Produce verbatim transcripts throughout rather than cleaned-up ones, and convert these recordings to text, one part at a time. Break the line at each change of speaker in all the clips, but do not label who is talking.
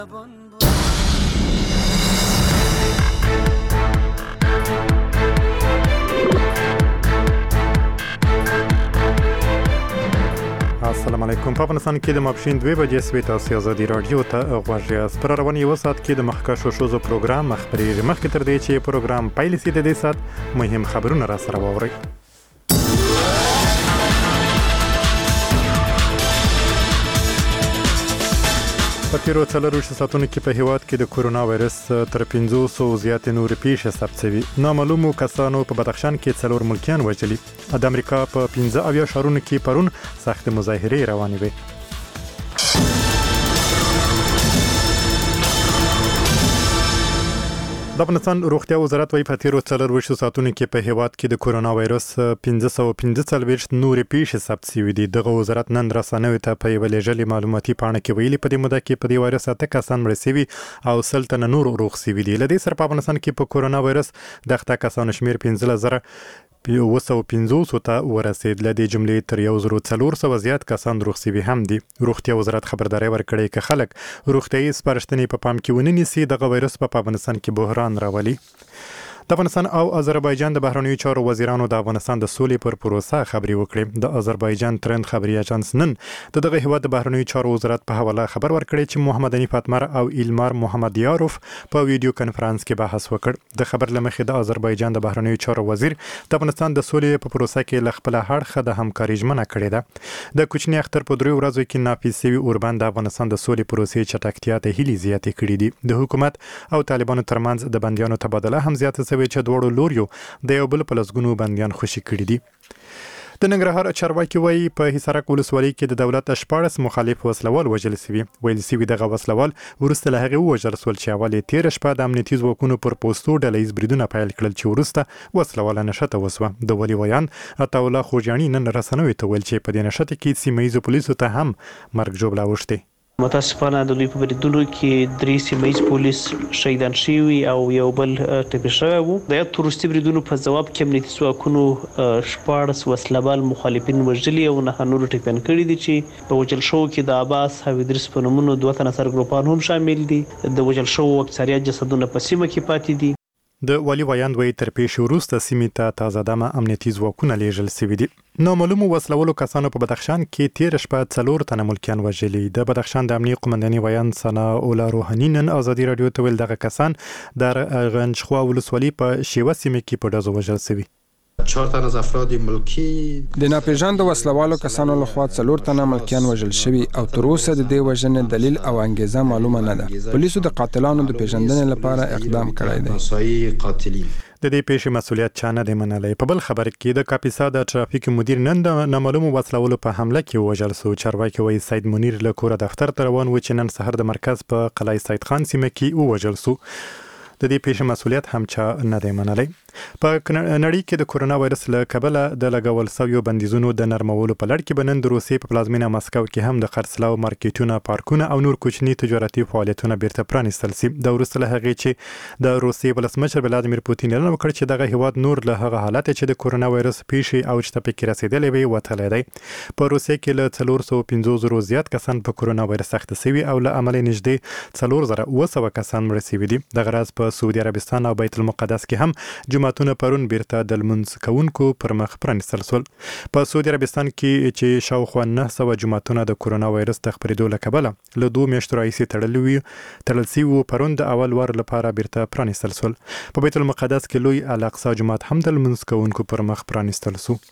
السلام علیکم. په افغانستان کې د ماپښین دوه بجې سوي تاسو ازادي رادیو ته غوږ یاست. پر رواني یو ساعت کې د مخکښو شوزو پروګرام مخبري مخکې تر دې چې پروګرام پیل شي د دې ساعت مهم خبرونه را سره واورئ. په تیرو څلورویشتو ساعتونو کې په هیواد کې د کورونا وایرس تر پنځوسو زیاتې نورې پیښې ثبت شوي. نامعلومو کسانو په بدخشان کې څلور ملکیان وژلي. د امریکا په پنځه اویا ښارونو کې پرون سختې مظاهرې روانې وې. د افغانستان روغتیا وزارت وايي په تیرو څلورویشتو ساعتونو کې په هیواد کې د کورونا وایرس پنځه سوه پنځه څلوېښت نورې پیښې ثبت شوي دي. دغه وزارت نن رسنیو ته په یوه لیږلې معلوماتي پاڼه کې ویلي په دې موده کې په دې وایرس اته کسان مړه شوي او سل تنه نور روغ شوي دي. له دې سره په افغانستان کې په کورونا وایرس د اخته کسانو شمېر پنځلس زره اوه سوه پنځوس ته ورسېد. له دې جملې تر یو زر څلور سوه زیات کسان روغ شوي هم دي. روغتیا وزارت خبرداری ورکړی که خلک روغتیایي سپارښتنې په پام کې ونه نیسي دغه وایرس په افغانستان کې بحران راولي. د افغانستان او آذربایجان د بهرنیو چارو وزیرانو د افغانستان د سولې پر پروسه خبرې وکړې. د آذربایجان ترند خبري اژانس نن د دغه هیواد د بهرنیو چارو وزارت په حواله خبر ورکړی چې محمد حنیف اتمر او ایلمار محمدیاروف په ویډیو کنفرانس کې بحث وکړ. د خبر له مخې د آذربایجان د بهرنیو چارو وزیر د افغانستان د سولې په پروسه کې له خپل اړخه د همکاري ژمنه کړې ده. د کوچني اختر په دریو ورځو کې نافذ شوي اوربند د افغانستان د سولې پروسې چټکتیا ته هیلې زیاتې کړې دي. د حکومت او طالبانو ترمنځ د بندیانو تبادله هم زیاته شوې چې دواړو لوريو د یو بل په لسګونو بندیان خوشي کړي دي. د ننګرهار چارواکي وایي په حصارک ولسوالۍ کې د دولت شپاړس مخالف وسلوال وژل شوي. ویل شوي دغه وسلوال وروسته له هغې ووژل شول چې اول یې تېره شپه د امنیتي ځواکونو پر پوستو ډله ییز بریدونه پیل کړل چې وروسته وسلواله نښته وسوه. د ولي ویان عطاالله خوجاني نن رسنیو ته ویل چې په دې نښته کې سیمه ییزو پولیسو ته هم مرګ ژوبله اوښتې.
متاسفانه د دوی په بریدونو کې درې سیمه ییز پولیس شهیدان شوي او یو بل ټپي شوی و. د یاد وروستي بریدونو په ځواب کې امنیتي ځواکونو شپاړس وسلوال مخالفین وژلي او نهه نور ټپیان کړي دي چې په وژل شوو کې د عباس او ادریس په نومونو دوه تنه سرګروپان هم شامل دي. د وژل شوو اکثریت جسدونه په سیمه کې پاتې دي.
د والي ویاند وایي تر پیښې وروسته سیمې ته تازه دمه امنیتي ځواکونه لیږل شوي دي. نامعلومو وسلولو کسانو په بدخشان کې تېره شپه څلور تنه ملکیان وژلي. د بدخشان د امنیه قمنداني ویاند ثنا الله روحاني نن ازادي رادیو ته ویل دغه کسان د غنجخوا ولسوالۍ په شیوه سیمه کې په ډزو وژل شوي.
چهار تن از افراد ملکی
د ناپېژاندو وسلوالو کسانو لخوا څلور تنه ملکیان وژل شوي او تر اوسه د دې وژنې دلیل او انګیزه معلومه نه ده. پولیسو د قاتلانو د پیژندنې لپاره اقدام کړی دی.
د دې پیښې مسؤلیت چا نه دی منلی. په بل خبر کې د کاپیسا د ټرافیک مدیر نن د نامعلومو وسلولو په حمله کې وژل شو. چارواکي وایي سید منیر له کوره دفتر ته روان و چې نن سهار د مرکز په قلعه سید خان سیمه کې ووژل شو. د دې پیښې مسؤلیت هم چا نه دی منلی. په نړۍ کې د کورونا وایرس له کبله د لګول شویو بندیزونو د نرمولو په لړ کې به نن د روسیې په پلازمینه مسکو کې هم د خرڅلاو مارکیټونه، پارکونه او نور کوچني تجارتي فعالیتونه بیرته پرانیستل شي. د وروسته له هغې چې د روسیې ولسمشر ولادیمیر پوتین اعلان وکړ چې دغه هیواد نور له هغه حالت چې د کورونا وایرس پیښې اوج ته پکې رسېدلې وي وتلی دی. په روسیې کې له څلور سوه پنځوس زرو زیات کسان په کورونا وایرس اخته شوي او له امله نږدې څلور زره اوه سوه کسان مړه شوي دي. دغه راز په سعودي عربستان او بیت المقدس کې هم جوماتونه پرون بیرته د لمونځ کوونکو پر مخ پرانیستل شول. په سعودي عربستان کې چې شاوخوا نه سوه جوماتونه د کورونا وایرس د خپرېدو له کبله له دوه میاشتو راهیسې تړل شوي وو پرون د اول وار لپاره بیرته پرانیستل شول. په بیت المقدس کې لوی الاقصی جومات هم د لمونځ کوونکو پر مخ پرانیستل شو.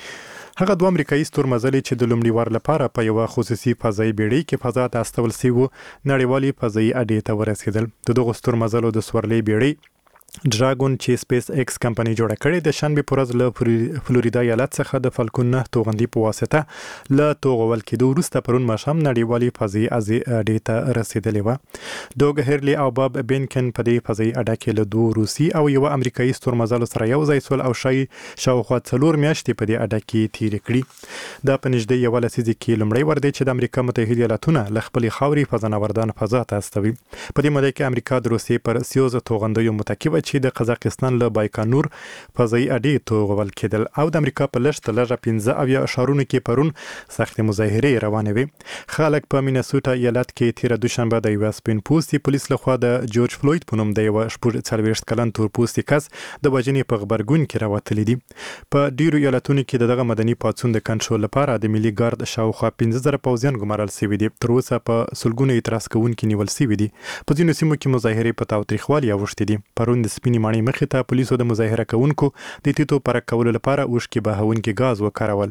هغه دوه امریکایي ستورمزلي چې د لومړي وار لپاره په یوه خصوصي فضایي بیړۍ کې فضا ته استول شوي وو نړیوالې فضایي اډې ته ورسېدل. د دغو ستورمزلو د سورلۍ بیړۍ ډراګون چې سپیس ایکس کمپنۍ جوړه کړې د شنبې په ورځ له فلوریدا ایالت څخه د فالکون نه توغندي په واسطه له توغول کېدو وروسته پرون ماښام نړیوالې فضایي اډې ته رسېدلې وه. دوګ هرلي او باب بینکن په دې فضایي اډه کې له دوه روسي او یوه امریکایي ستورمزلو سره یو ځای شول او ښایي شاوخوا څلور میاشتې په دې اډه کې تېرې کړي. دا په نږدې یوه لسیزې کې لومړی وار دی چې د امریکا متحده ایالتونه له خپلې خاورې فضانوردان فضا ته استوي. په دې موده کې امریکا د روسیې پر سیوز توغندیو متکي و چې د قزاقستان له بایکانور فضایي اډې توغول کېدل او د امریکا په لشت لږه پنځه اویا ښارونو کې پرون سخت مظاهرې روانې وې. خلک په مینسوټا ایالت کې تیر دوشنبه د یو سپین پوستي پولیس لخوا د جورج فلوید په نوم د یو شپږ څلوېښت کلن تور پوستي کس د وژنې په غبرګون کې راوتلي دي. په ډیرو ایالتونو کې دغه مدني پاڅون د کنټرول لپاره د ملي ګارد شاوخوا پنځه زره پوځیان ګمارل شوي دي. تر اوسه په سلګونو اعتراض کوونکي نیول شوي دي. په ځینو سیمو کې مظاهرې په تاوتریخوالي اوښتې دي. پرون د سپینې ماڼۍ مخې ته پولیسو د مظاهره کوونکو د تیتو پرک کولو لپاره اوښکې بهونکي ګاز وکارول.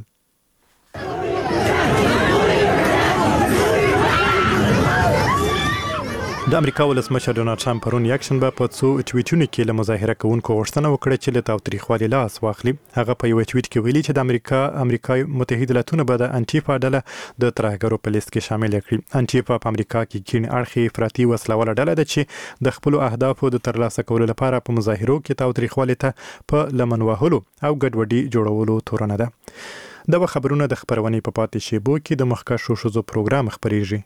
د امریکا ولسمشر ډونالد ټرمپ پرون یکشنبه په څو ټویټونو کې له مظاهره کوونکو غوښتنه وکړه چې له تاوتریخوالي لاس واخلي. هغه په یو ټویټ کې ویلي چې د امریکا امریکای متحده ایالاتونه به د انټیفا ډله د ترهګرو په لیست کې شامل کړي. انټیفا په امریکا کې کین اړخي افراطي وسله واله ډله ده چې د خپل اهدافو د ترلاسه کولو لپاره په مظاهرو کې تاوتریخوالي ته په لمن وهلو او ګډوډي جوړولو تورنه ده. دا خبرونه د خبرونې په پاتې شیبو کې د مخکښو ښځو پروګرام خبريږي.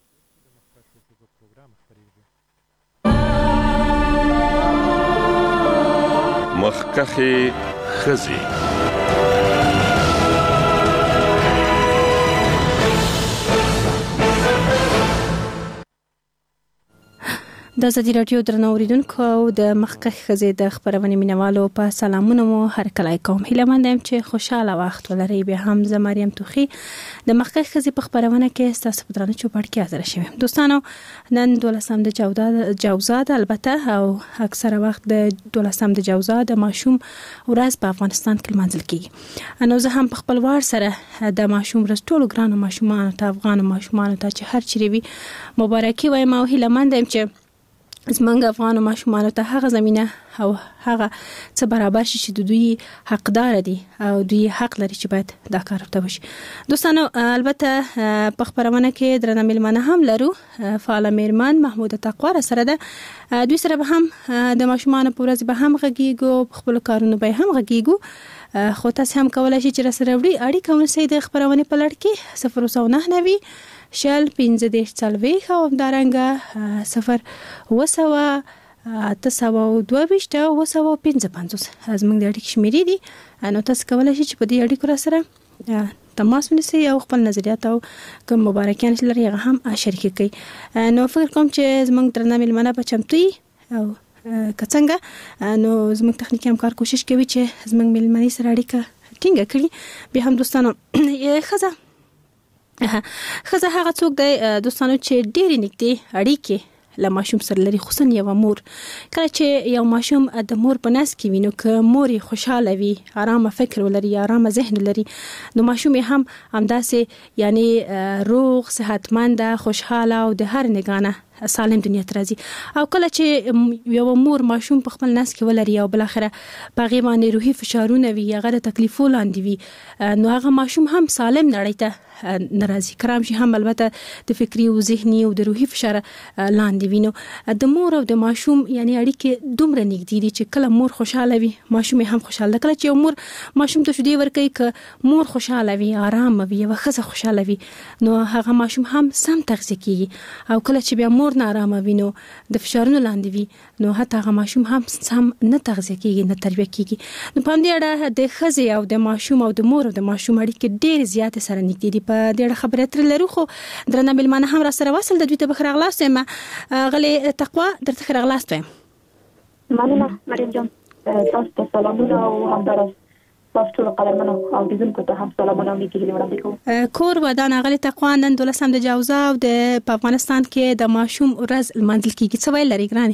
مخکخي خزي
د ازادي راډیو درنو اوریدونکو د مخکخ خزي د خبرونې مینوالو په سلامونه مو هر کله کوم. هیله مند یم چې خوشاله وخت ولرئ. به هم ز مریم توخی د مخکخ خزي په خبرونه کې تاسو په درنه چوپړ کې حاضر شوم. دوستانو نن دولسم د جوزاد البته او اکثره وخت د دولسم د جوزاد د ماشوم ورځ په افغانستان کې منځل کیږي. نو زه هم په خپل وار سره د ماشوم ورځ ټولو ګرانو ماشومان ته افغان ماشومان ته چې هر چیرې وي مبارکي وایم او هیله مند یم چې زمونږ افغان ماشومان ته هغه زمينه او هغه څه برابر شي چې دوی حقدار دي او دوی حق لري چې باید دا کار ورته وشي. دوستانو البته په خبرونه کې درنه ملمنه هم لرو. فعال میرمن محمود تقوا سره ده. دوی سره به هم د ماشومان په ورځ به هم غږیږو، په خپل کارونو به هم غږیږو. خو تاسو هم کولای شئ چې سره وړي اړیکه ونیسئ د خبرونه په لړ کې صفر او نه نوي شل پنځه دیش څلوېښت او همدارنګه صفر اوه سوه اته سوه دوه ویشت او اوه سوه پنځه پنځوس زموږ د اړیکې شمیرې دي. نو تاسو کولای شئ چې په دې اړیکو را سره تماس ونیسئ او خپل نظریات او کوم مبارکیان چې لري هغه هم شریک کړئ. نو فکر کوم چې زموږ درنه ملمنه په چمتو او کڅنګه نو زموږ تخنیکی همکار کوشش کوي چې زموږ ملمنې سره اړیکه ټینګه کړي. بیا هم دوستانو خزه خزه هغه څوک دی دوستانو چې ډېری نږدې اړیکې له ماشوم سره لري، خصوصا یو مور. کله چې یو ماشوم د مور په نس کې وي نو که مور خوشاله وي، آرامه فکر ولري، آرامه ذهن لري، نو ماشوم هم همداسې یعنی روغ، صحتمند، خوشحاله او د هر نگانه سالم دنیا ته راځي. او کله چې یو مور ماشوم په خپل نس کې ولري او بل اخره په هغې باندې روحي فشارونه وي، هغه د تکلیفو لاندې وي، نو هغه ماشوم هم سالم نړۍ ته ناراضي کرام شي، هم البته د فکری او ذهني او د روحي فشار لاندې وي. نو د مور او د ماشوم یعنی اړیکې دومره نږدې دي چې کله مور خوشاله وي ماشوم هم خوشاله ده. کله چې یو مور ماشوم ته شیدې ورکوي که مور خوشاله وي، آرامه وي، یوه ښځه خوشاله وي، نو هغه ماشوم هم سم تغذیه کیږي. او کله چې بیا مور نارامه وي نو د فشارونو لاندې وي نو حتی هغه ماشوم هم سم نه تغذیه کیږي، نه تربیه کیږي. نو په همدې اړه د ښځې او د ماشوم او د مور او د ماشوم اړیکې ډېرې زیاتې سره نږدې دي. په دې اړه خبرې اترې لرو. خو درنه مېلمانه هم را سره وصل د دوی ته به ښه راغلاست وایم. غلې تقوا درته ښه راغلاست وایم.
مننه مریم جان، تاسو ته سلامونه او همداراز تاسو ټول قدرمنو اوریدونکو ته هم سلامونه او نیکي هیلې وړاندې کوم. کور ودان غلې تقوا نن دولسم د جوزا او د په افغانستان کې د ماشوم ورځ لمانځل کیږي. څه ویل لري ګرانې؟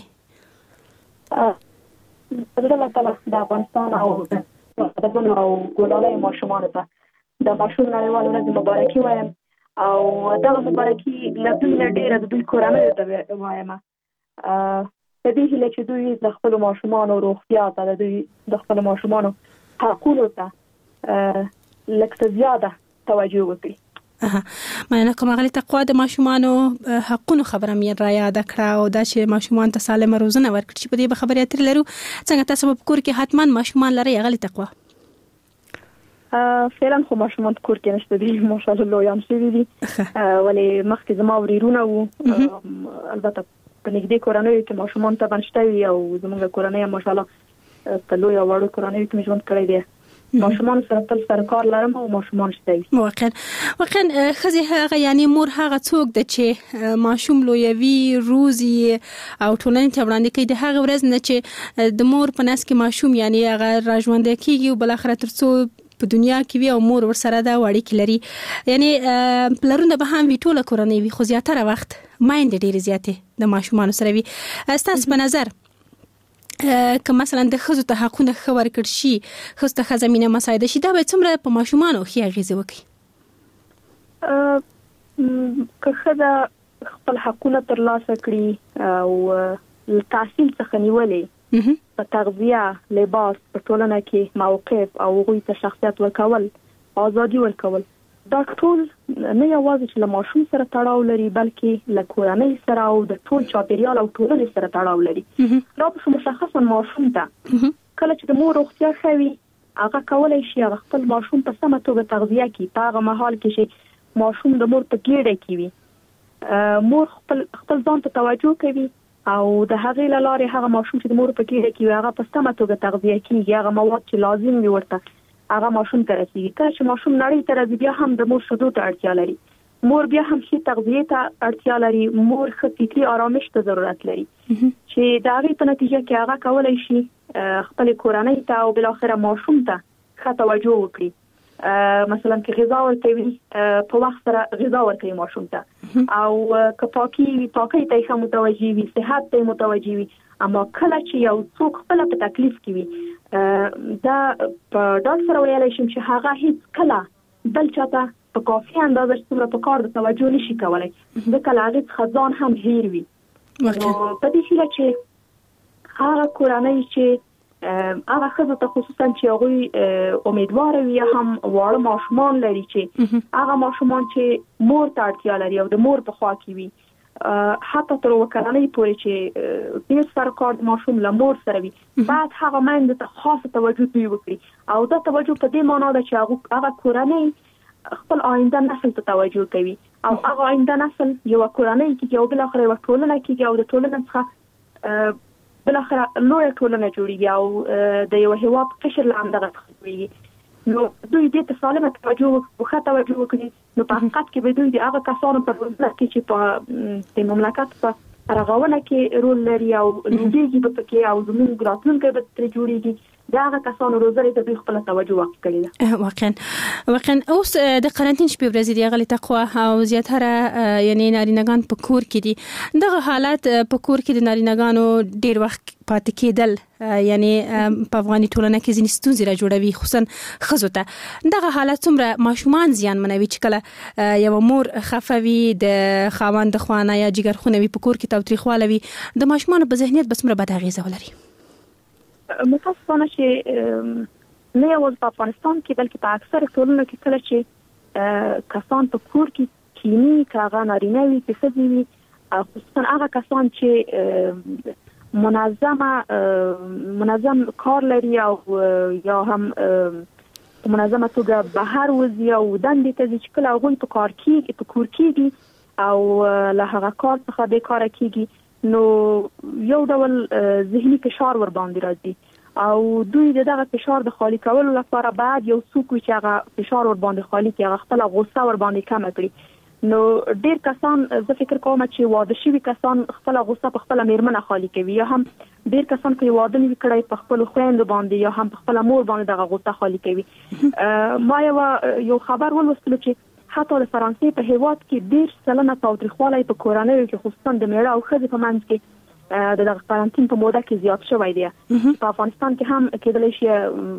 الله تعالی د افغانستان او د او ګلالۍ ماشومانو ته د ماشوم نړیوال ورځ مبارکي وایم او دا مبارکي له دوی نه ډېره د دوی کورنۍ ته وایم. په دې هیله چې دوی د خپلو ماشومانو روغتیا ته، د دوی د خپلو ماشومانو حقونو ته لږ څه زیاده توجه وکړي.
مننه کوم غلې تقوا. د ماشومانو حقونو خبره مې را یاد کړه او دا چې ماشومان ته سالمه روزنه ورکړي چې په دې به خبرې اترې لرو. څنګه تاسو په کور کې حتما ماشومان لرئ غلې تقوا؟
فعلا خو ماشومان کور کې نشته دي، ماشاءالله لویان شوي دي، ولې مخکې زما ورېرونه وو، البته په نږدې کورنۍ کې ماشومان ته بنشته وي او زموږ کورنۍ ماشاءالله په لوی او وړو کورنۍ کې ژوند کړی دی. ماشومان سره تل سره کار لرم او ماشومان شته.
واقعا واقعا خزي هغه یعنی مور هغه څوک د چې ماشوم لویوي روزي او ټولنې ته وړاندې کوي د هغه ورځ نه چې د مور په نس کې ماشوم یعنی هغه راژوند کیږي او بل اخر ترڅو په دنیا کې وي او مور ورسره دا وړي کې لري یعنی پلرونه به هم وی ټوله کورنۍ وي خو زیاتره وخت مایند ډیر زیاتې د ماشومان سره وي. استاس په نظر که مثلا د خزو ته حقونه خبر کړ شي خزو ته خزمینه مساعده شي دا به څومره په ماشومان او خي اغیزه وکړي؟
که خزه خپل حقونه ترلاسه کړي او تحصیل څخه نیولې په تغذیه لباس په ټولنه کې موقف او غوي ته شخصیت ورکول ازادي ورکول دا ټول نه یوازې چې له ماشوم سره تړاو لري بلکې له کورنۍ سره او د ټول چاپیریال او ټولنې سره تړاو لري. دا په مشخصا ماشوم ته کله چې د مور روغتیا ښه وي هغه کولای شي هغه خپل ماشوم په سمه توګه تغذیه کړي. په هغه مهال کې چې ماشوم د مور په ګیډه کې وي مور خپل خپل ځان ته توجه کوي او د هغې له لارې هغه ماشوم چې د مور په ګیډه کې وي هغه په سمه توګه تغذیه کیږي. هغه مواد چې لازم وي ورته هغه ماشوم ته رسیږي. کله چې ماشوم نړۍ ته راځي بیا هم د مور شیدو ته اړتیا لري. مور بیا هم ښه تغذیه ته اړتیا لري. مور ښه فکري آرامش ته ضرورت لري چې دا غي په نتیجه کې هغه کولای شي خپل کورنۍ ته او بل اخره ماشوم ته ښه توجه وکړي. مثلا کې غذا ورکوي په وخت سره غذا ورکوي ماشوم ته او که پاکي پاکي ته ښه متوجي وي صحت ته متوجي وي. اما کله چې یو څوک خپل په تکلیف کې وي دا په ډاډ سره ویلای شم چې هغه هیڅ کله بل چاته په کافي اندازه څومره په کار د توجه نشي کولای ځکه هغه خزان هم هیر وي. نو په دې شیله چې هغه کورنۍ چې هغه خزه ته خصوصا چې هغه امیدوار وي هم واړه ماشومان لري چې هغه ماشومان چې مور ته اړتیا لري او د مور په خوا کې وي حتی تر وکړنۍ پورې چې ډیر سره کار د ماشوم له مور سره وي بعد هغه مند ته خاصه توجه دوی وکړي او دا توجه په دې معنی ده چې هغه کورنۍ خپل آینده نسل ته توجه کوي او هغه آینده نسل یو کورنۍ کې یو بل اخر یو ټولنه کې او د ټولنې څخه بل اخر لوی ټولنه جوړیږي او د یو هیواد قشر لاندې غوړي. نو دوی دې ته سالمه توجه وکړي توجه وکړي نو په حقیقت کې به دوی د هغه کسانو پر وړاندې کې چې په د مملکت په رغونه کې رول لري او لومړی به پکې او زموږ راتلونکي به تر جوړیږي دا هغه کسانو روزري ته دوی خپل توجه وکړي.
واقعا واقعا اوس د قرنټین شپې ورځې دی غلي تقوا او زیاتره یعنی نارینه‌ګان په کور کې دي دغه حالات په کور کې د نارینه‌ګانو ډیر وخت پاتې کېدل یعنی په افغاني ټولنه کې ځینې ستونزې را جوړوي خصوصا خزو ته دغه حالت څومره ماشومان زیان منوي چې کله یو مور خفوي د خاوند خوانه یا جګر خونوي په کور کې تاوتریخواله وي د ماشومان په ذهنیت به څومره بد اغیزه ولري؟
متاسفانه چې نه یوازې په افغانستان کې بلکې په اکثر ټولنو کې کله چې کسان په کور کې کینی کاغه نارینه وي چې ښځې وي خصوصا هغه کسان چې منظمه منظم کار لري او یا هم منظمه توګه بهر وځي او دندې ته چې کله هغوی په کار کې په کور کې او له هغه کار څخه بیکاره کېږي نو یو ډول ذهني فشار ور باندې راځي او دوی دغه فشار د خالی کولو لپاره بعد یو څوک چې هغه فشار ور باندې خالی کې هغه خپل غوسه ور باندې کم کړي. نو ډیر کسان زه فکر کوم چې واده شوي کسان خپل غوسه په خپل میرمنه خالی کوي یا هم ډیر کسان چې واده نه کړي په خپل خويند باندې یا هم په خپل مور باندې دغه غوسه خالی کوي. ما یو یو خبر ولوستل چې حتی د فرانسې په هیواد کې ډیر سلنه تاوتریخوالی په کورنۍ کې خصوصا د میړه او ښځې په منځ کې د دغه قرنټین په موده کې زیات شوی دی. په افغانستان کې هم کېدلی شي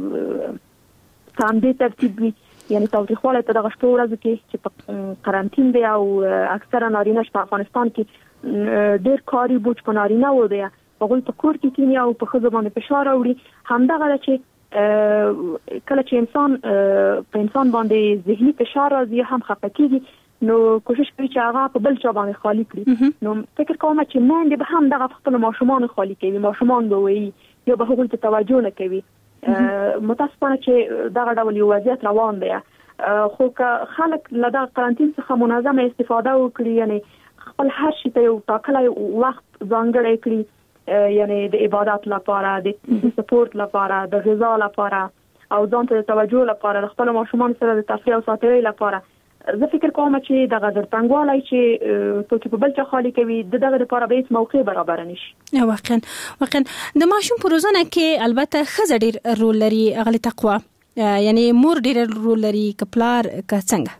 هم دې ترتیب وي یعنی تاوتریخوالی په دغه شپږ ورځو کې چې په قرنټین دی او اکثره نارینه په افغانستان کې ډیر کاری بوج په نارینه و دی هغوی په کور کې کینی او په ښځو باندې فشار راوړي همدغه چې کله چې انسان په انسان باندې ذهني فشار راځي هم خفه کېږي نو کوشش کوي چې هغه په بل چا باندې خالی کړي. نو فکر کوم چې ماندې به هم دغه خپل ماشومان خالی کوي ماشومان به وي یا به هغوی ته توجه نه کوي. متاسفانه چې دغه ډول یو وضعیت روان دی خو که خلک له دغه قرنټین څخه منظمه استفاده وکړي یعنی خپل هر شي ته یو ټاکلی وخت ځانګړی کړي، یعنی د عبادت لپاره، د سپورت لپاره، د غذا لپاره او ځان ته توجه لپاره، د خپل ماشومان سره د تفریح او ساتیرۍ لپاره. زه فکر کوم چې دغه د تنګوالي چې څوک په بل څه خالي کوي دغه لپاره به هیڅ موقع برابر نشي.
واقعا واقعا د ماشوم په روزنه کې البته ښځه ډېر رول لري، اغلی تقوا، یعنی مور ډېر رول لري که پلار که څنګه؟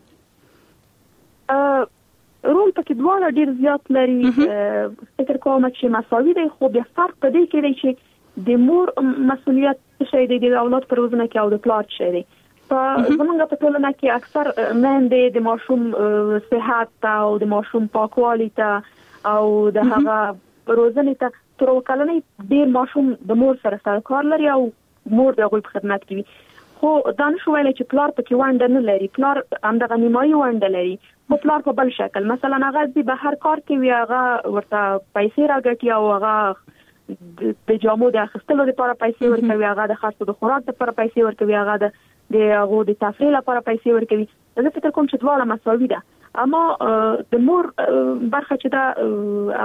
رول پکې دواړه ډېر زیات لري. فکر کوم چې مساوي دی، خو بیا فرق په دې کې دی چې د مور مسؤلیت څه دی د اولاد په روزنه کې او د پلار څه دی. په زمونږ په ټولنه کې اکثر میندې د ماشوم صحت او د ماشوم پاکوالي ته او د هغه روزنې ته تر وکړنې ډېر ماشوم د مور سره سره کار لري او مور د هغوی په خدمت کې وي. خو دا نشو ویلی چې پلار پکې ونډه نه لري. پلار همدغه نیمایي ونډه لري، خو پلار په بل شکل، مثلا هغه د بهر کار کوي، هغه ورته پیسې راګټي او هغه د جامو د اخیستلو لپاره پیسې ورکوي، هغه د خرڅو د خوراک لپاره پیسې ورکوي، هغه د د هغه د تفریح لپاره پیسې ورکوي. زه فکر کوم چې دواړه مساوي ده، اما د مور برخه چې دا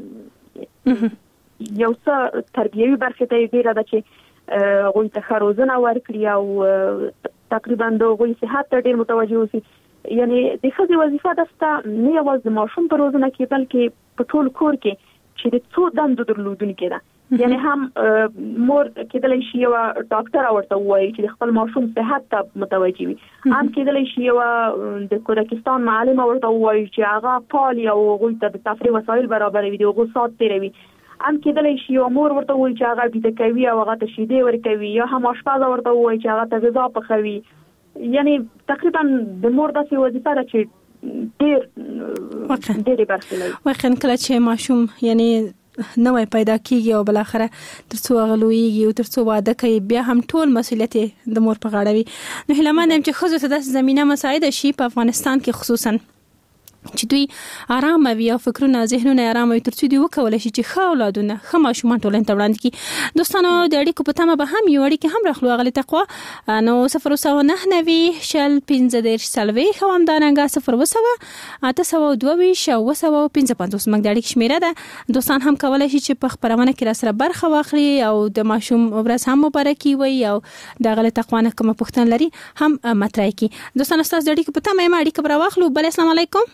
هغه یو څه تربیوي برخه ته ډیره ده چې هغه ته روزنه ورکړي او تقریبا د هغه صحت ته ډیر متوجه اوسي. یعنی د ښځې وظیفه ده نه یوازې د ماشوم په روزنه کې بلکې په ټول کور کې چې د څو دندو درلودونکې ده. یعنی هم مور کېدلای شي یو ډاکټر ورته وایي چې خپل ماشوم صحت ته متوجي وي، هم کېدلای شي یو د کوردستان معلم ورته وایي چې هغه پالي او هغه ته د تفریح وسایل برابروي، د هغه سات تیروي، هم کېدلای شي یو مور ورته وایي چې هغه بیت کوي او هغه ته شیدې ورکوي، یا هم آشپز ورته وایي چې هغه ته غذا پخوي. یعنی تقریبا د مور داسې وظیفه ده چې ډېر ډېر برخې لري.
واقعا کله چې ماشوم یعنی نوې پیدا کیږي او بل اخره ترڅو غلويږي او ترڅو واده کوي بیا هم ټول مسؤلیت د مور په غاړه وي. نو هیله مند یم چې ښځو ته داسې زمینه مساعده شي په افغانستان کې خصوصا چې دوی آرام وي او فکرونه ذهنونه آرام وي ترڅو دوی وکولای شي چې ښه اولادونه ښه ماشومان ټولنې ته وړاندې کړي. دوستانو د اړیکو په تمه به هم یو اړیکې هم راخلو اغلی تقوا نو صفر سوه نهه نوي شل پنځه دېرش څلوېښت او همدارنګه صفر اووه سوه اته سوه دوه ویشت او اووه سوه پنځه پنځوس زموږ د اړیکې شمېره ده. دوستان هم کولی شي چې په خپرونه کې راسره برخه واخلي او د ماشوم ورځ هم مبارکي وي او د اغلی تقوا نه کومه پوښتنه لري هم مطرح کړي. دوستان ستاسو د اړیکې په تمه یم اړیکه به راواخلو. بله السلام علیکم.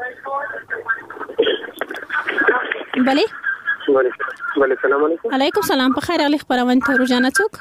بله
بله سلام علیکم.
علیکم سلام. په خیر اغلی خبرونه ته روزانه څوک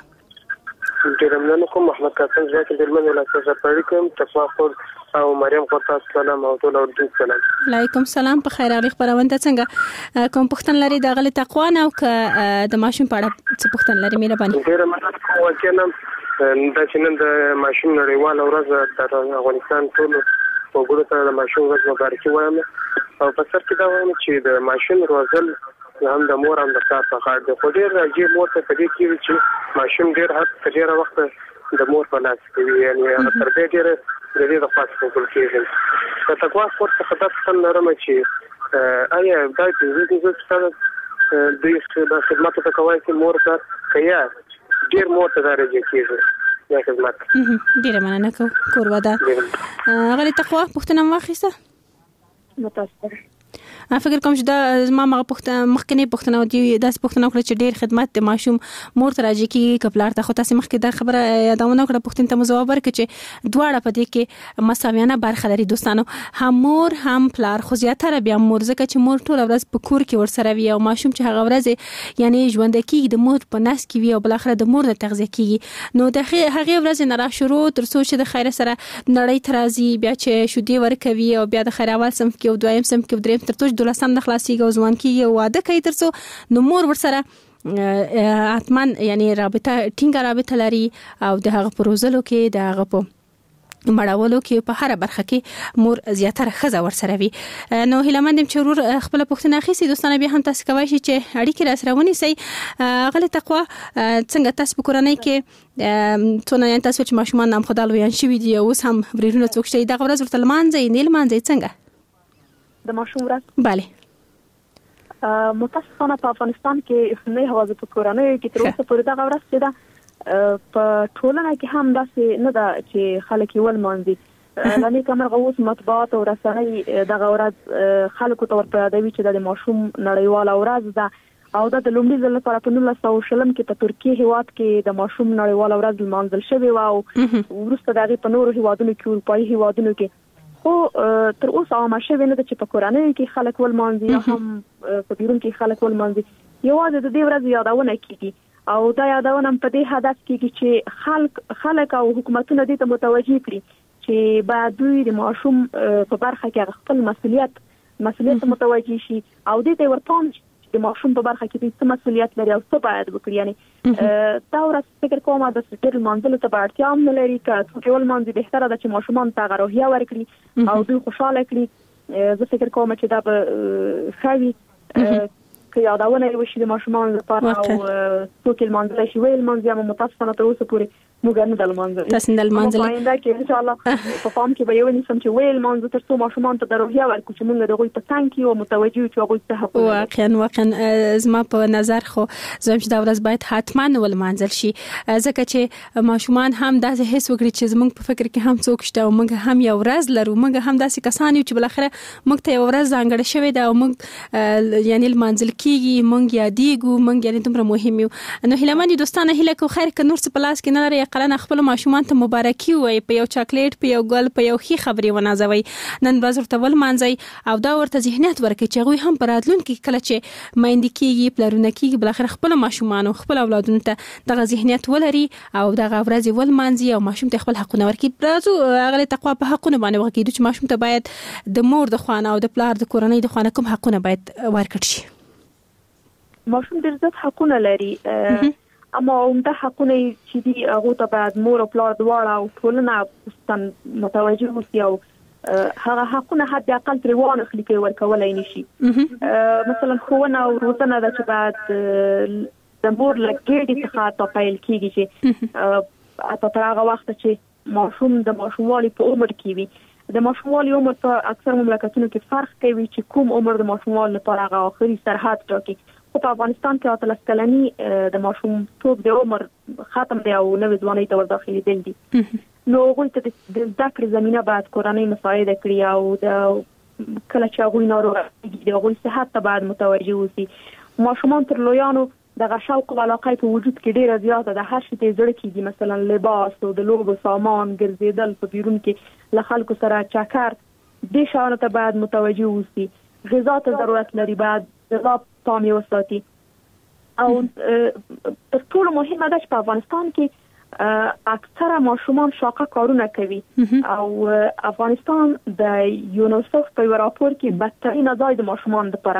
ډیر مننه کوم. محمد قاسم زه چې دلمن ولایت څخه پړی کوم. تقوا خور او مریم خورتا سلام او ټول اردو سلام.
علیکم سلام. په خیر اغلی خبرونه ته څنګه کوم پوښتنه لري د اغلی تقوا نه او که د ماشوم په اړه څه پوښتنه لري مهرباني.
ډیر مننه کوم. وکیلم دا چې نن د ماشوم نړیواله ورځ د افغانستان ټول وګړو ته د ماشوم ورځ مبارکي وایم او په سر کې دا وایم چې د ماشوم روزل هم د مور هم د پلار په غاړه دی، خو ډېر راځي مور ته په دې کې چې ماشوم ډېر حد تر ډېره وخته د مور په لاس کې وي، یعنې هغه تربیه ډېره د دې د خوا څخه وکړل کېږي. د تقوا خور څخه دا پوښتنه لرم چې آیا دا پنځه پنځه کسان دوی د خدماتو ته کولی شي مور ته که یا ډېر مور ته دا راجع کېږي یا خدمت؟
ډېره مننه کوم کوربه ده. اغلی تقوا پوښتنه مو واخیسته؟
متاسفه
فکر کوم چې دا زما مغه پوښتنه مخکنی پوښتنه دی داسې پوښتنه وکړه چې ډېر خدمت د ماشوم مور ته راځي کېږي که پلار ته، خو تاسې مخکې دا خبره یادونه وکړه پوښتنې ته مو ځواب ورکړه چې دواړه په دې کې مساویانه برخه لري. دوستانو هم مور هم پلار، خو زیاتره بیا مور، ځکه چې مور ټوله ورځ په کور کې ورسره وي او ماشوم چې هغه ورځ یعنی ژوندی کېږي د مور په نس کې وي او بالاخره د مور نه تغذیه کېږي. نو د هغې ورځې نه را شروع تر څو چې د خیره سره نړۍ ته راځي بیا چې شیدې ورکوي او بیا د خیر اول صنف کې او دویم صنف کې او دریم تر څو چې دولسم نه خلاصېږي او ځوان کېږي او واده کوي تر څو نو مور ورسره حتما یعنی رابطه ټینګه رابطه لري او د هغه په روزلو کې د هغه په مړولو کې په هر برخه کې مور زیاتره ښځه ورسره وي. نو هیله مند یم چې ورور خپله پوښتنه اخیستې. دوستانه بیا هم تاسو کولی شئ چې اړیکې راسره ونیسئ. اغلی تقوا څنګه تاسو په کورنۍ کې څونه یعنې تاسو چې ماشومان هم خو دا لویان شوي دي اوس هم وریرونه څوک شته دغه ورځ ورته لمانځئ نه لمانځئ څنګه
د ماشوم ورځ؟
بله
متاسفانه په افغانستان کې نه یوازې په کورنیو کې تر اوسه پورې دغه ورځ چې ده په ټولنه کې هم داسې نه ده چې خلک یې ولمانځي. لنی کومه غوس مطبوعات او رسنۍ دغه ورځ خلکو ته ورته دوی چې د ماشوم نړیواله ورځ ده او د لومړي ځل لپاره په نولس سوه شلم کې په ترکیه هیواد کې د ماشوم نړیواله ورځ لمانځل شوې و او وروسته دغه په نورو هیوادونو کې اروپایي هیوادونو کې خو تر اوسه عامه شوې نه ده چې په کورنۍ کې خلک ولمانځي یا هم په بیرون کې خلک ولمانځي یوازې د دې ورځې یادونه کیږي او دا یادونه په دې هدف کېږي چې خلک خلک او حکومتونه دې ته متوجي کړي چې باید دوی د ماشوم په برخه کې خپل مسؤلیت مسؤلیت متوجي شي او دې ته ورپام د ماشوم په برخه کې څه مسؤلیت لري او څه باید وکړي. یعنی دا ورځ فکر کوم د سټر منځله ته اړتیا هم لري که ټول منځ بهتره ده چې ماشومان ته غوښیا ورکړي او دوی خوشاله کړي. زه فکر کوم چې دا به خوي که یادونه وشي د ماشومان لپاره او څوک یې منځله شي ویل منځ یا متاسفانه تر اوسه پورې موږ نه د منځله
تاسو نه منځله
دا کې ان شاء الله په فهم کې به یو نسم چې ویل منځ تر څو ماشومان ته دروغیا ورکو چې موږ دغه په څنګه کې او متوجي چې هغه څه حق
واقعا واقعا زما په نظر خو زم چې دا ورځ باید حتما ول منځل شي ځکه چې ماشومان هم داسې هیڅ وکړي چې زموږ په فکر کې هم څوک شته او موږ هم یو ورځ لرو موږ هم داسې کسان یو چې بل اخره موږ ته یو ورځ ځانګړې شوې ده او موږ یعنی منځل کیږي موږ یادېږو موږ یعنی دومره مهم یو. نو هیلمن دوستانه هیله کو خیر ک نور څه پلاس کې نه لري قلن خپل ماشومان ته مبارکي وي په یو چاکلیټ په یو ګل په یو خي خبري ونازوي نن ورځ ورته ول مانځي او دا ورته ذهنیت ورکړي چې هغه هم پراتلون کې کله چې مایند کېږي پلرونه کېږي بل اخر خپل ماشومان او خپل اولادونو ته دغه ذهنیت ولري او دغه ورځ ول مانځي او ماشوم ته خپل حقونه ورکړي. راځو هغه تقوا په حقونه باندې ورکړي چې ماشوم ته باید د مور د خوانه او د پلار د کورنۍ د خوانه کوم حقونه باید ورکړي شي.
ماشوم ډېر زیات حقونه لري اما عمده حقونه چې دي هغه ته باید مور او پلار دواړه او ټولنه متوجه وي او هغه حقونه حد اقل تر وانه خلک ورکولای نشي. مثلا خوونه او روزنه د چې بعد د مور لګېدي څخه ته پیل کیږي چې اته تر هغه وخت چې ماشوم د ماشوموالي په عمر کې وي د ماشوموالي عمر په اکثر مملکتونو کې فرق کوي چې کوم عمر د ماشوموالي لپاره هغه اخري سرحد ټاکي. په افغانستان کې اتلس کلنی د ماشوم توپ د عمر ختم دی او نوې ځواني ته ورداخلي دي نو هغه ته د ذکر زمينه بعد کورنۍ مساعده کړی او د کله چې هغه ناروغ دي هغه صحت ته بعد متوجه وسی. ماشومان تر لویانو د شوق او علاقه په وجود کې ډیره زیاته د هر شي ته زړه کېږي مثلا لباس او د لوبو سامان ګرځیدل په بیرون کې له خلکو سره چکر د شاوره ته بعد متوجه وسی. غذا ته ضرورت لري بعد غذا پامي وساتي او تر ټولو مهمه ده چې په افغانستان کې اکثره ماشومان شاقه کارونه کوي او افغانستان د یونیسف په راپور کې بدترین ځای د ماشومان لپاره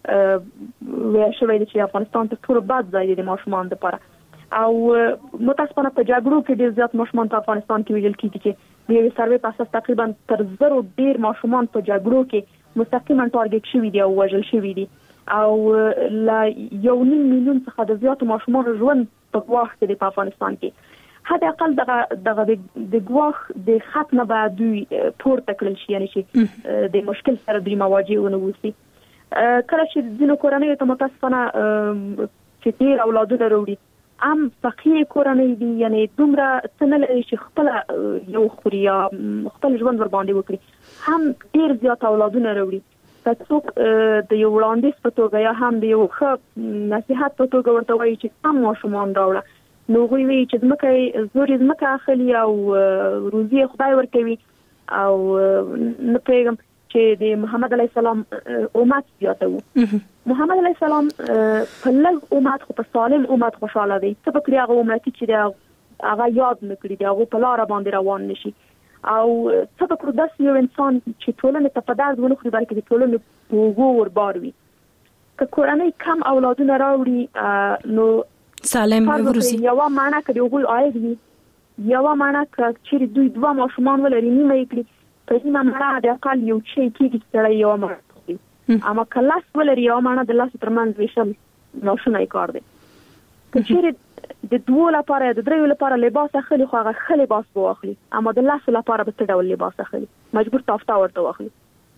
ویل شوی دی چې افغانستان تر ټولو بد ځای دی د ماشومان لپاره او متاسفانه په جګړو کې ډیر زیات ماشومان په افغانستان کې ویل کیږي چې د یو سروې په اساس تقریبا تر زرو ډیر ماشومان په جګړو کې مستقیما ټارګټ شوي دي او وژل شوي دي او لا یو نیم میلیون څخه د زیاتو ماشومان ژوند په ګواښ کې دی په افغانستان کې. حد اقل دغه دغه د ګواښ د ختم نه بعد دوی پورته کړل شي یعنی چې د مشکل سره دوی مواجه ونه وسی. کله چې ځینو کورنۍ ته متاسفانه چې ډیر اولادونه وروړي ام فقیر کورنۍ دي یعنی دومره څنګه لري چې خپل یو خوري یا خپل ژوند ور باندې وکړي هم ډیر زیات اولادونه وروړي څوک د یو وړاندیز په توګه یا هم د یو ښه نصيحت په توګه ورته وایي چې هم ماشومان راوړه نو غوي وی چې زمکه زوري زمکه اخلي او روزي خدای ورکوي او نه پیغام چې د محمد علی السلام امت زیاته وو. محمد علی السلام په لږ امت خو په سالم امت خوشاله دی څه په کړی هغه امت چې دا هغه یاد نکړي دا هغه په لار باندې روان نشي او څه په کړو داس یو انسان چې ټولنه ته په درد ونه خوري بلکې د ټولنې په وګور بار وي که کورنۍ کم اولادونه راوړي نو
سالم وروزي
یو معنا کړي وګول آید وي یو معنا چې دوی دوه ماشومان ولري نیمه کړي په دې معنا د اقل یو شی کېږي چې یو معنا اما کلاس ولري یو معنا د لاس ترمنځ ویشل ناشونای کار دی چې د دوه لپاره د دریو لپاره لباس اخلي خو هغه خلی لباس واخلي اما د لاس لپاره به څه ډول لباس اخلي مجبور تافتا ورته واخلي.